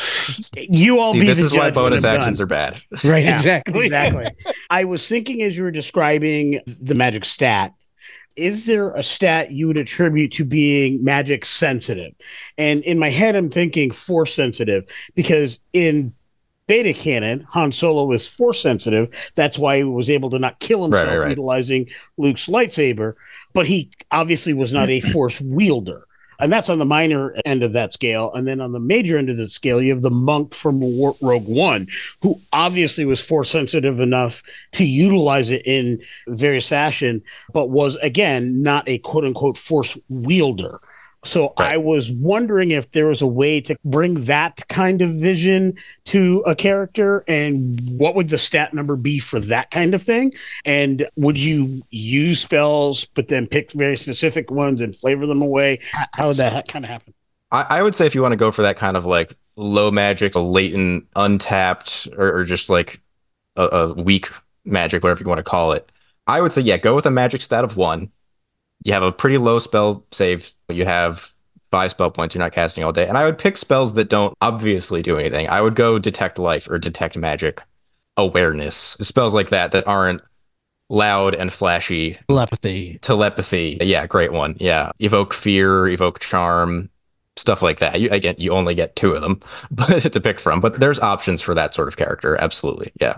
you all See, be this the is why judge when bonus I'm actions done. are bad. Right, Yeah, exactly. Exactly. I was thinking as you were describing the magic stat, is there a stat you would attribute to being magic sensitive? And in my head, I'm thinking force sensitive, because in beta canon, Han Solo was force sensitive. That's why he was able to not kill himself Right. utilizing Luke's lightsaber, but he obviously was not a force wielder. And that's on the minor end of that scale. And then on the major end of the scale, you have the monk from Rogue One, who obviously was force sensitive enough to utilize it in various fashion, but was, again, not a quote unquote force wielder. So Right. I was wondering if there was a way to bring that kind of vision to a character, and what would the stat number be for that kind of thing? And would you use spells, but then pick very specific ones and flavor them away? How would that kind of happen? I would say if you want to go for that kind of like low magic, latent, untapped, or just like a weak magic, whatever you want to call it, I would say, yeah, go with a magic stat of 1. You have a pretty low spell save. You have 5 spell points. You're not casting all day. And I would pick spells that don't obviously do anything. I would go Detect Life or Detect Magic, Awareness, spells like that aren't loud and flashy. Telepathy. Yeah, great one. Yeah. Evoke Fear, Evoke Charm, stuff like that. You only get 2 of them but to pick from. But there's options for that sort of character. Absolutely. Yeah.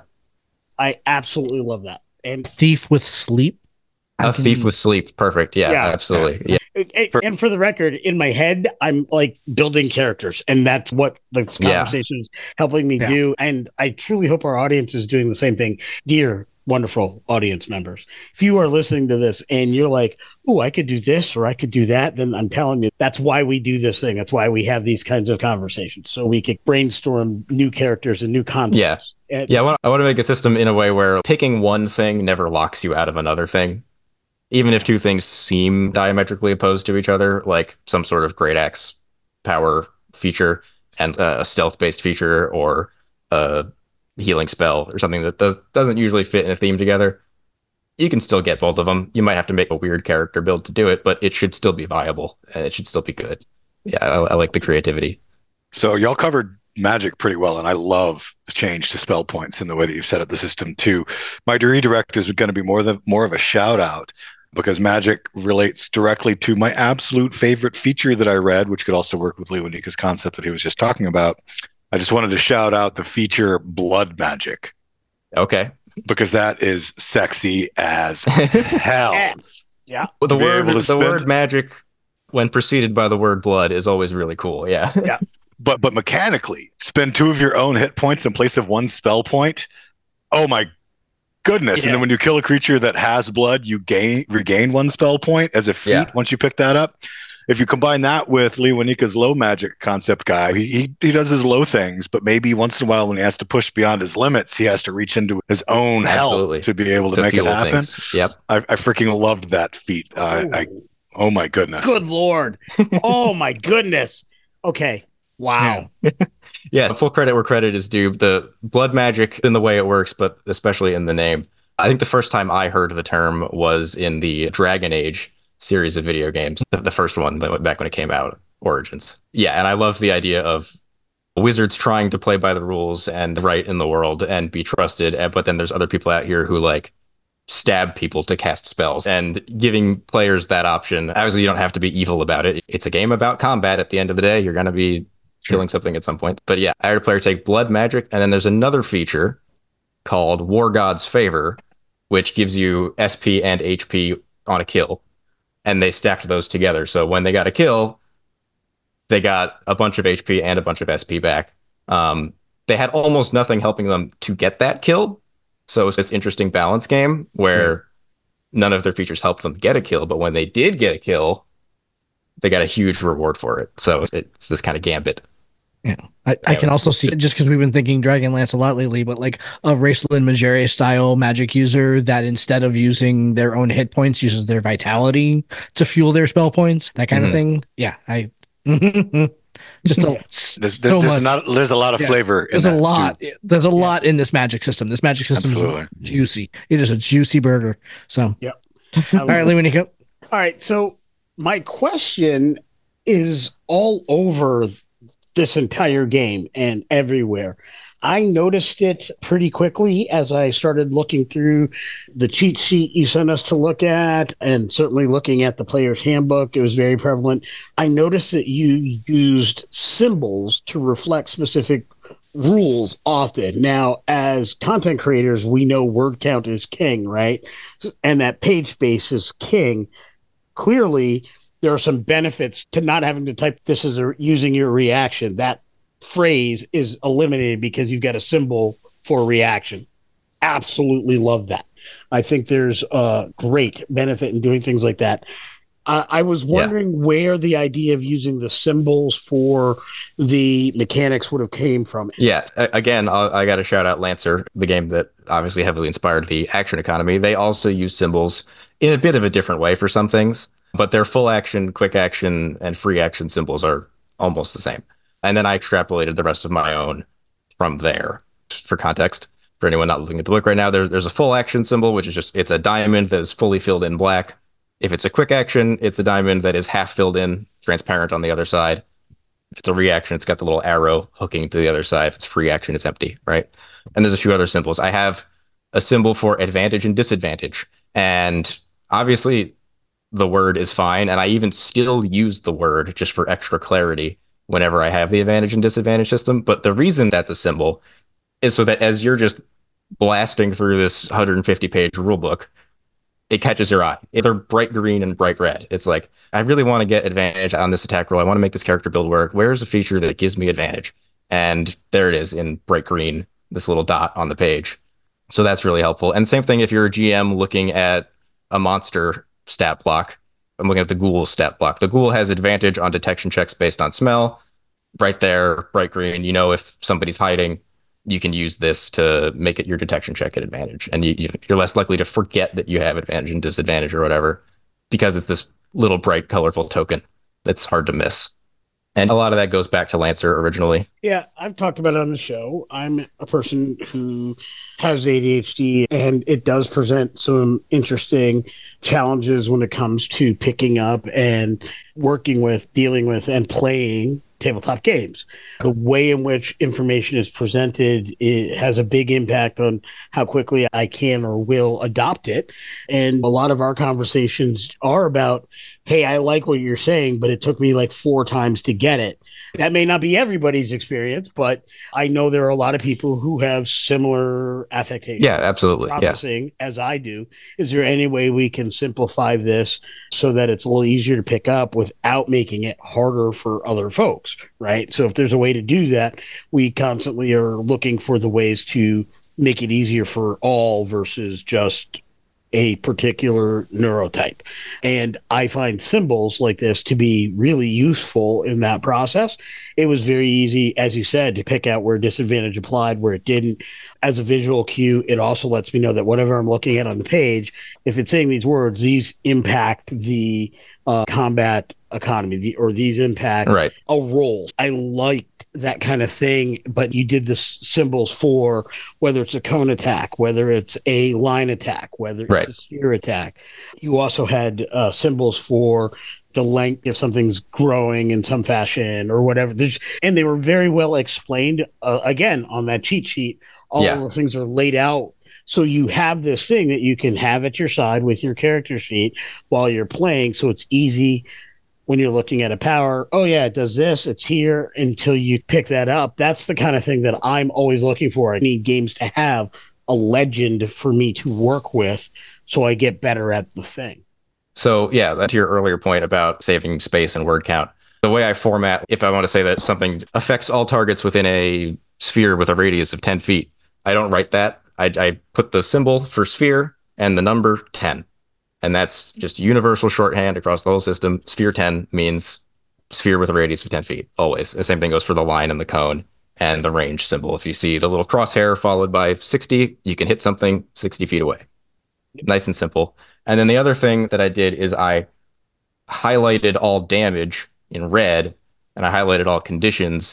I absolutely love that. And Thief with sleep. A thief with sleep. Perfect. Yeah, absolutely. Yeah. And for the record, in my head, I'm like building characters, and that's what this conversation is helping me do. And I truly hope our audience is doing the same thing. Dear wonderful audience members, if you are listening to this and you're like, oh, I could do this or I could do that, then I'm telling you, that's why we do this thing. That's why we have these kinds of conversations, so we can brainstorm new characters and new concepts. I want to make a system in a way where picking one thing never locks you out of another thing. Even if 2 things seem diametrically opposed to each other, like some sort of great axe power feature and a stealth-based feature, or a healing spell or something that doesn't usually fit in a theme together, you can still get both of them. You might have to make a weird character build to do it, but it should still be viable and it should still be good. Yeah, I like the creativity. So y'all covered magic pretty well, and I love the change to spell points in the way that you've set up the system too. My redirect is going to be more of a shout out, because magic relates directly to my absolute favorite feature that I read, which could also work with Lee Wanika's concept that he was just talking about. I just wanted to shout out the feature Blood Magic. Okay. Because that is sexy as hell. Yeah. Well, the word magic, when preceded by the word blood, is always really cool. Yeah. Yeah. But mechanically, spend 2 of your own hit points in place of 1 spell point. Oh my goodness. Yeah. And then when you kill a creature that has blood, you regain 1 spell point as a feat once you pick that up. If you combine that with Lee Wanika's low magic concept guy, he does his low things, but maybe once in a while when he has to push beyond his limits, he has to reach into his own health to be able to make it happen. Things. Yep. I freaking loved that feat. Oh my goodness. Good Lord. Oh my goodness. Okay. Wow. Yeah, full credit where credit is due. The blood magic in the way it works, but especially in the name. I think the first time I heard the term was in the Dragon Age series of video games, the first one back when it came out, Origins. Yeah, and I loved the idea of wizards trying to play by the rules and right in the world and be trusted, but then there's other people out here who like stab people to cast spells, and giving players that option. Obviously, you don't have to be evil about it. It's a game about combat at the end of the day. You're going to be killing something at some point. But yeah, I had a player take blood magic, and then there's another feature called War God's Favor, which gives you SP and HP on a kill. And they stacked those together. So when they got a kill, they got a bunch of HP and a bunch of SP back. They had almost nothing helping them to get that kill. So it was this interesting balance game where none of their features helped them get a kill. But when they did get a kill, they got a huge reward for it. So it's this kind of gambit. Yeah, I can also see, just because we've been thinking Dragonlance a lot lately, but like a Raceland Majere style magic user that instead of using their own hit points uses their vitality to fuel their spell points, that kind of thing. Yeah, just a so much. There's a lot of flavor. There's a lot. There's a lot in this magic system. This magic system is juicy. It is a juicy burger. So, yep. All right, Lee, when you go. All right. So my question is all over this entire game and everywhere. I noticed it pretty quickly as I started looking through the cheat sheet you sent us to look at, and certainly looking at the player's handbook. It was very prevalent. I noticed that you used symbols to reflect specific rules often. Now, as content creators, we know word count is king, right? And that page space is king. Clearly, there are some benefits to not having to type this as using your reaction. That phrase is eliminated because you've got a symbol for reaction. Absolutely love that. I think there's a great benefit in doing things like that. I was wondering where the idea of using the symbols for the mechanics would have came from. Yeah, again, I got to shout out Lancer, the game that obviously heavily inspired the action economy. They also use symbols in a bit of a different way for some things, but their full action, quick action, and free action symbols are almost the same. And then I extrapolated the rest of my own from there. For context, for anyone not looking at the book right now, there's a full action symbol, which is it's a diamond that is fully filled in black. If it's a quick action, it's a diamond that is half filled in, transparent on the other side. If it's a reaction, it's got the little arrow hooking to the other side. If it's free action, it's empty, right? And there's a few other symbols. I have a symbol for advantage and disadvantage. And obviously, the word is fine. And I even still use the word just for extra clarity whenever I have the advantage and disadvantage system. But the reason that's a symbol is so that as you're just blasting through this 150-page rulebook, it catches your eye. They're bright green and bright red. It's like, I really want to get advantage on this attack roll. I want to make this character build work. Where's a feature that gives me advantage? And there it is in bright green, this little dot on the page. So that's really helpful. And same thing if you're a GM looking at a monster stat block. I'm looking at the ghoul stat block. The ghoul has advantage on detection checks based on smell. Right there, bright green. You know if somebody's hiding, you can use this to make it your detection check at advantage. And you're less likely to forget that you have advantage and disadvantage or whatever, because it's this little bright, colorful token that's hard to miss. And a lot of that goes back to Lancer originally. Yeah, I've talked about it on the show. I'm a person who has ADHD, and it does present some interesting challenges when it comes to picking up and working with, dealing with, and playing tabletop games. The way in which information is presented, it has a big impact on how quickly I can or will adopt it. And a lot of our conversations are about, hey, I like what you're saying, but it took me like 4 times to get it. That may not be everybody's experience, but I know there are a lot of people who have similar affectation. Yeah, absolutely. Processing as I do. Is there any way we can simplify this so that it's a little easier to pick up without making it harder for other folks, right? So if there's a way to do that, we constantly are looking for the ways to make it easier for all versus just a particular neurotype. And I find symbols like this to be really useful in that process. It was very easy, as you said, to pick out where disadvantage applied, where it didn't. As a visual cue, it also lets me know that whatever I'm looking at on the page, if it's saying these words, these impact the combat economy, or these impact a roll. I liked that kind of thing, but you did the symbols for whether it's a cone attack, whether it's a line attack, whether it's a sphere attack. You also had symbols for the length if something's growing in some fashion or whatever. And they were very well explained, again, on that cheat sheet. All of those things are laid out. So you have this thing that you can have at your side with your character sheet while you're playing. So it's easy when you're looking at a power. Oh, yeah, it does this. It's here until you pick that up. That's the kind of thing that I'm always looking for. I need games to have a legend for me to work with so I get better at the thing. So, yeah, to your earlier point about saving space and word count, the way I format, if I want to say that something affects all targets within a sphere with a radius of 10 feet, I don't write that. I put the symbol for sphere and the number 10. And that's just universal shorthand across the whole system. Sphere 10 means sphere with a radius of 10 feet, always. The same thing goes for the line and the cone and the range symbol. If you see the little crosshair followed by 60, you can hit something 60 feet away. Nice and simple. And then the other thing that I did is I highlighted all damage in red, and I highlighted all conditions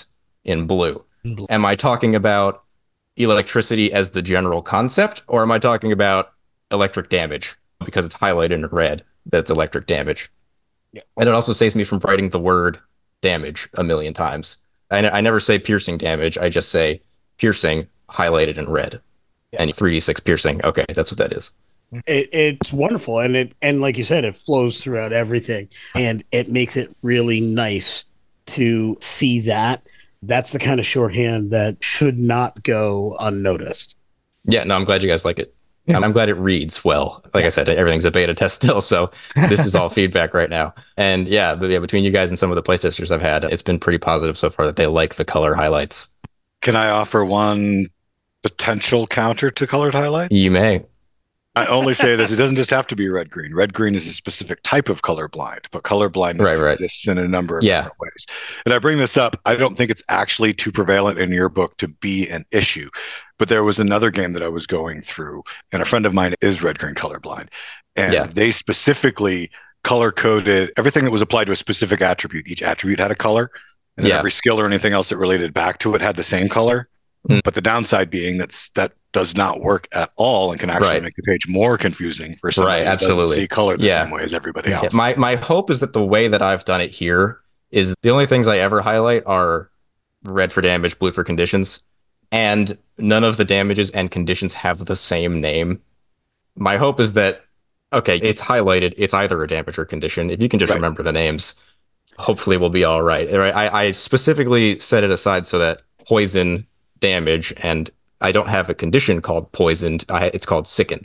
in blue. Blue. Am I talking about electricity as the general concept, or am I talking about electric damage because it's highlighted in red? That's electric damage. Yeah. And it also saves me from writing the word damage a million times. I never say piercing damage. I just say piercing highlighted in red. Yeah. And 3d6 piercing. Okay, that's what that is. It's wonderful, and like you said, it flows throughout everything, and it makes it really nice to see that. That's the kind of shorthand that should not go unnoticed. Yeah, no, I'm glad you guys like it. And I'm glad it reads well. Like I said, everything's a beta test still, so this is all feedback right now. And yeah, between you guys and some of the playtesters I've had, it's been pretty positive so far that they like the color highlights. Can I offer one potential counter to colored highlights? You may. I only say this, it doesn't just have to be red-green. Red-green is a specific type of colorblind, but colorblindness exists in a number of different ways. And I bring this up, I don't think it's actually too prevalent in your book to be an issue, but there was another game that I was going through, and a friend of mine is red-green colorblind, and they specifically color-coded everything that was applied to a specific attribute. Each attribute had a color, and then every skill or anything else that related back to it had the same color. But the downside being that does not work at all and can actually make the page more confusing for somebody who doesn't see color the same way as everybody else. My hope is that the way that I've done it here is the only things I ever highlight are red for damage, blue for conditions, and none of the damages and conditions have the same name. My hope is that, okay, it's highlighted, it's either a damage or condition. If you can just remember the names, hopefully we'll be all right. I specifically set it aside so that poison, damage, and I don't have a condition called poisoned. It's called sickened.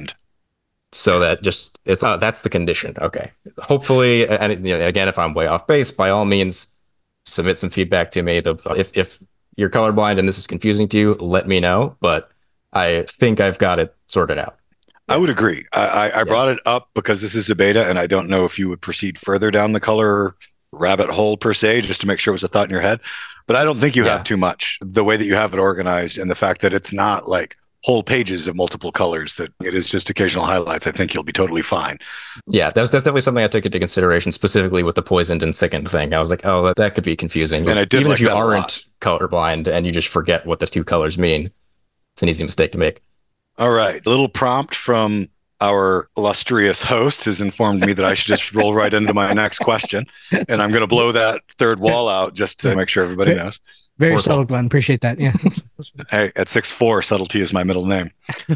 So that just that's the condition. Okay. Hopefully, and again, if I'm way off base, by all means, submit some feedback to me. If you're colorblind and this is confusing to you, let me know. But I think I've got it sorted out. I would agree. I brought it up because this is a beta, and I don't know if you would proceed further down the color rabbit hole per se, just to make sure it was a thought in your head. But I don't think you have too much. The way that you have it organized and the fact that it's not like whole pages of multiple colors, that it is just occasional highlights, I think you'll be totally fine. Yeah, that's definitely something I took into consideration, specifically with the poisoned and sickened thing. I was like, oh, that could be confusing. And I did even like if you that aren't colorblind and you just forget what the two colors mean, it's an easy mistake to make. All right. A little prompt from our illustrious host has informed me that I should just roll right into my next question. And I'm going to blow that third wall out just to make sure everybody knows. Very subtle, Glenn. Appreciate that. Yeah. Hey, at 6'4", subtlety is my middle name.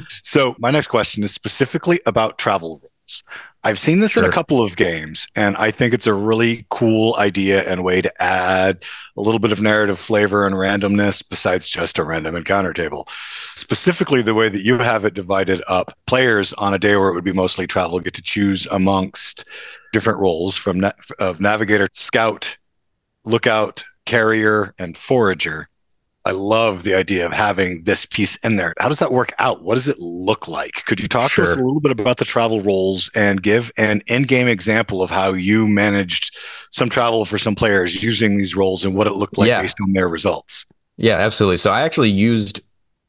So my next question is specifically about travel rules. I've seen this in a couple of games, and I think it's a really cool idea and way to add a little bit of narrative flavor and randomness besides just a random encounter table. Specifically, the way that you have it divided up, players on a day where it would be mostly travel get to choose amongst different roles from of navigator, scout, lookout, carrier, and forager. I love the idea of having this piece in there. How does that work out? What does it look like? Could you talk to us a little bit about the travel roles and give an in-game example of how you managed some travel for some players using these roles and what it looked like based on their results? Yeah, absolutely. So I actually used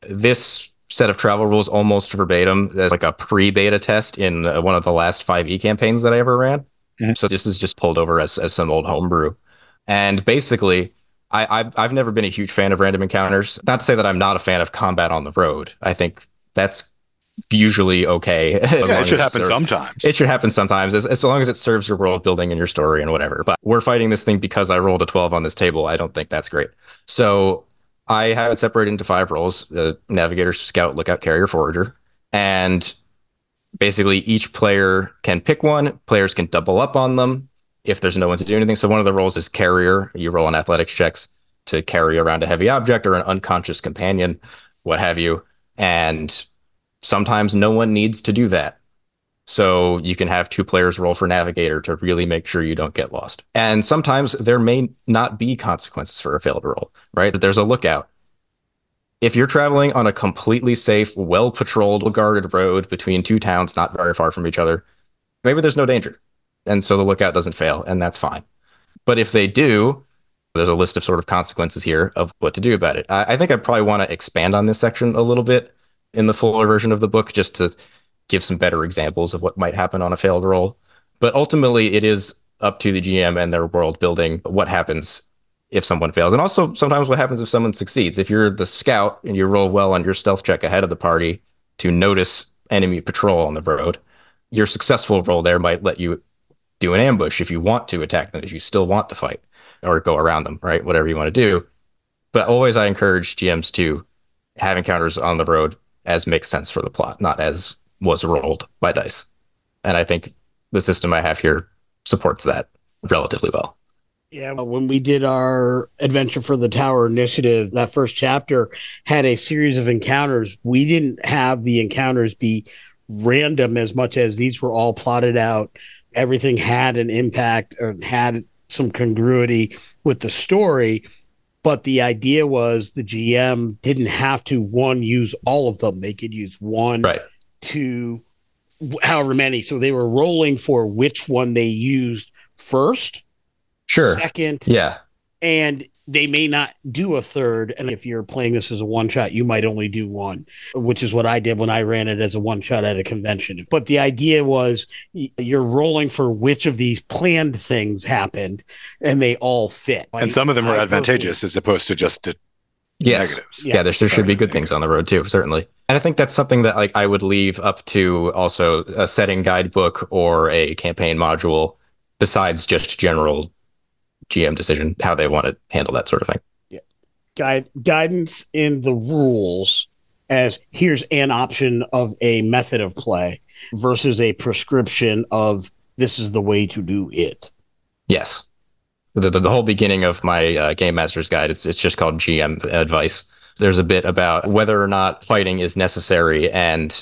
this set of travel rules almost verbatim as like a pre-beta test in one of the last 5e campaigns that I ever ran. So this is just pulled over as some old homebrew. And basically, I've never been a huge fan of random encounters. Not to say that I'm not a fan of combat on the road. I think that's usually okay. Yeah, it should happen sometimes. It should happen sometimes, as long as it serves your world building and your story and whatever. But we're fighting this thing because I rolled a 12 on this table. I don't think that's great. So I have it separated into 5 roles: navigator, scout, lookout, carrier, forager. And basically each player can pick one. Players can double up on them if there's no one to do anything. So one of the roles is carrier. You roll on athletics checks to carry around a heavy object or an unconscious companion, what have you. And sometimes no one needs to do that. So you can have 2 players roll for navigator to really make sure you don't get lost. And sometimes there may not be consequences for a failed roll, right? But there's a lookout. If you're traveling on a completely safe, well-patrolled, guarded road between 2 towns not very far from each other, maybe there's no danger. And so the lookout doesn't fail, and that's fine. But if they do, there's a list of sort of consequences here of what to do about it. I think I probably want to expand on this section a little bit in the fuller version of the book, just to give some better examples of what might happen on a failed roll. But ultimately, it is up to the GM and their world building what happens if someone failed. And also sometimes what happens if someone succeeds. If you're the scout and you roll well on your stealth check ahead of the party to notice enemy patrol on the road, your successful roll there might let you do an ambush if you want to attack them, if you still want to fight or go around them, right? Whatever you want to do. But always I encourage GMs to have encounters on the road as makes sense for the plot, not as was rolled by dice. And I think the system I have here supports that relatively well. Yeah, when we did our Adventure for the Tower initiative, that first chapter had a series of encounters. We didn't have the encounters be random as much as these were all plotted out. Everything had an impact or had some congruity with the story. But the idea was the GM didn't have to, one, use all of them. They could use one, right, two, however many. So they were rolling for which one they used first, sure, second, yeah, and they may not do a third. And if you're playing this as a one-shot, you might only do one, which is what I did when I ran it as a one-shot at a convention. But the idea was you're rolling for which of these planned things happened, and they all fit. And some of them are advantageous as opposed to just negatives. Yeah, there should be good things on the road too, certainly. And I think that's something that like I would leave up to also a setting guidebook or a campaign module besides just general GM decision, how they want to handle that sort of thing. Yeah. Guidance in the rules as here's an option of a method of play versus a prescription of this is the way to do it. Yes. The whole beginning of my Game Master's Guide, it's just called GM advice. There's a bit about whether or not fighting is necessary, and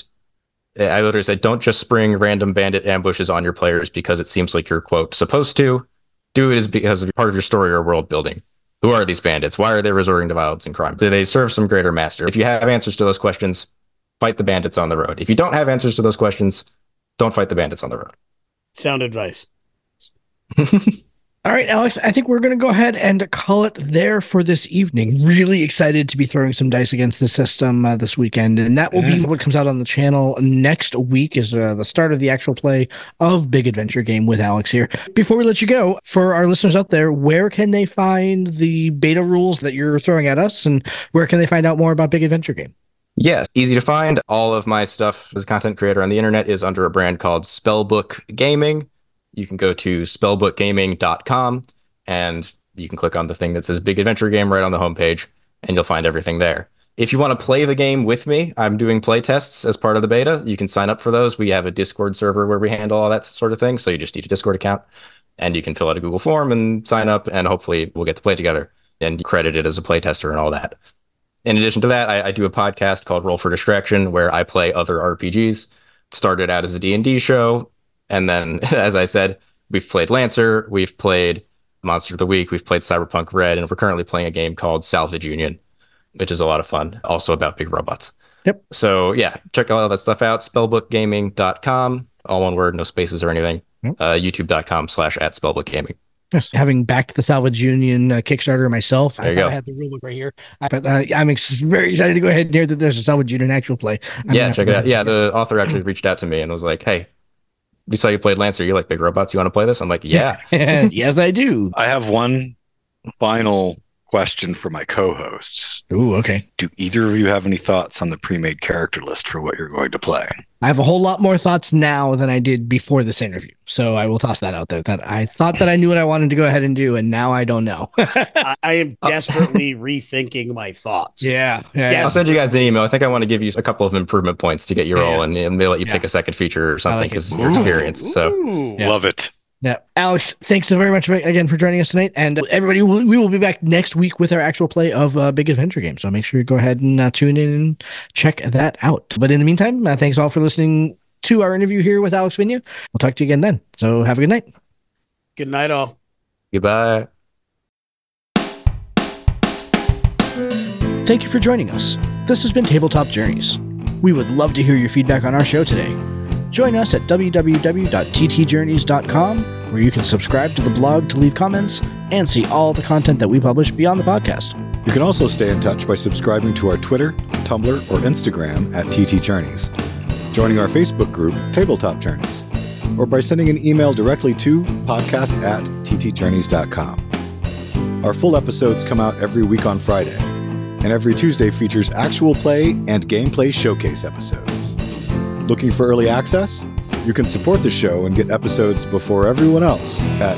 I literally said, don't just spring random bandit ambushes on your players because it seems like you're, quote, supposed to. Do it is because of part of your story or world building. Who are these bandits? Why are they resorting to violence and crime? Do they serve some greater master? If you have answers to those questions, fight the bandits on the road. If you don't have answers to those questions, don't fight the bandits on the road. Sound advice. All right, Alex, I think we're going to go ahead and call it there for this evening. Really excited to be throwing some dice against the system this weekend, and that will be what comes out on the channel next week is the start of the actual play of Big Adventure Game with Alex here. Before we let you go, for our listeners out there, where can they find the beta rules that you're throwing at us, and where can they find out more about Big Adventure Game? Yes, easy to find. All of my stuff as a content creator on the internet is under a brand called Spellbook Gaming. You can go to spellbookgaming.com and you can click on the thing that says Big Adventure Game right on the homepage, and you'll find everything there. If you want to play the game with me, I'm doing play tests as part of the beta. You can sign up for those. We have a Discord server where we handle all that sort of thing. So you just need a Discord account, and you can fill out a Google form and sign up, and hopefully we'll get to play together and credit it as a play tester and all that. In addition to that, I do a podcast called Roll for Distraction where I play other RPGs. It started out as a D&D show. And then, as I said, we've played Lancer, we've played Monster of the Week, we've played Cyberpunk Red, and we're currently playing a game called Salvage Union, which is a lot of fun, also about big robots. Yep. So, yeah, check all that stuff out. Spellbookgaming.com, all one word, no spaces or anything. YouTube.com/@spellbookgaming. Yes. Having backed the Salvage Union Kickstarter myself, I had the rulebook right here. But I'm very excited to go ahead and hear that there's a Salvage Union actual play. Check it out. Yeah, the author actually reached out to me and was like, hey, we saw you played Lancer. You like big robots. You want to play this? I'm like, yeah. Yes, I do. I have one final question for my co-hosts. Ooh, okay. Do either of you have any thoughts on the pre-made character list for what you're going to play? I have a whole lot more thoughts now than I did before this interview. So I will toss that out there. That I thought that I knew what I wanted to go ahead and do, and now I don't know. I am desperately rethinking my thoughts. Yeah. I'll send you guys an email. I think I want to give you a couple of improvement points to get your roll, and they'll let you pick a second feature or something because your experience. So love it. Yeah, Alex, thanks so very much again for joining us tonight. And everybody, we will be back next week with our actual play of Big Adventure Game. So make sure you go ahead and tune in and check that out. But in the meantime, thanks all for listening to our interview here with Alex Vigna. We'll talk to you again then. So have a good night. Good night, all. Goodbye. Thank you for joining us. This has been Tabletop Journeys. We would love to hear your feedback on our show today. Join us at www.ttjourneys.com, where you can subscribe to the blog to leave comments and see all the content that we publish beyond the podcast. You can also stay in touch by subscribing to our Twitter, Tumblr, or Instagram at TT Journeys, joining our Facebook group, Tabletop Journeys, or by sending an email directly to podcast@ttjourneys.com. Our full episodes come out every week on Friday, and every Tuesday features actual play and gameplay showcase episodes. Looking for early access? You can support the show and get episodes before everyone else at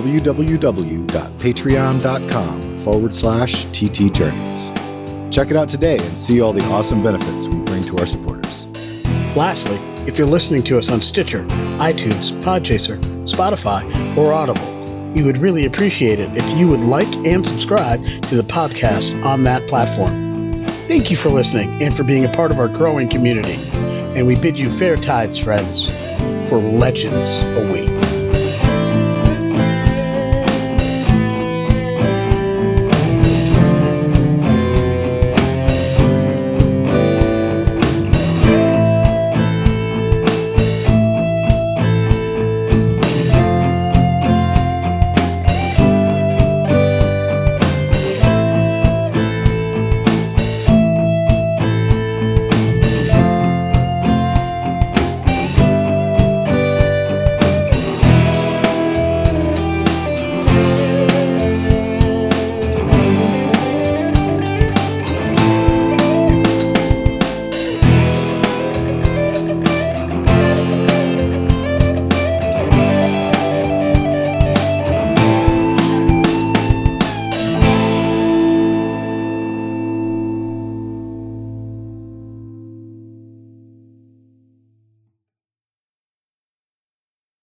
www.patreon.com/ttjourneys. Check it out today and see all the awesome benefits we bring to our supporters. Lastly, if you're listening to us on Stitcher, iTunes, Podchaser, Spotify, or Audible, we would really appreciate it if you would like and subscribe to the podcast on that platform. Thank you for listening and for being a part of our growing community. And we bid you fair tides, friends, for legends await.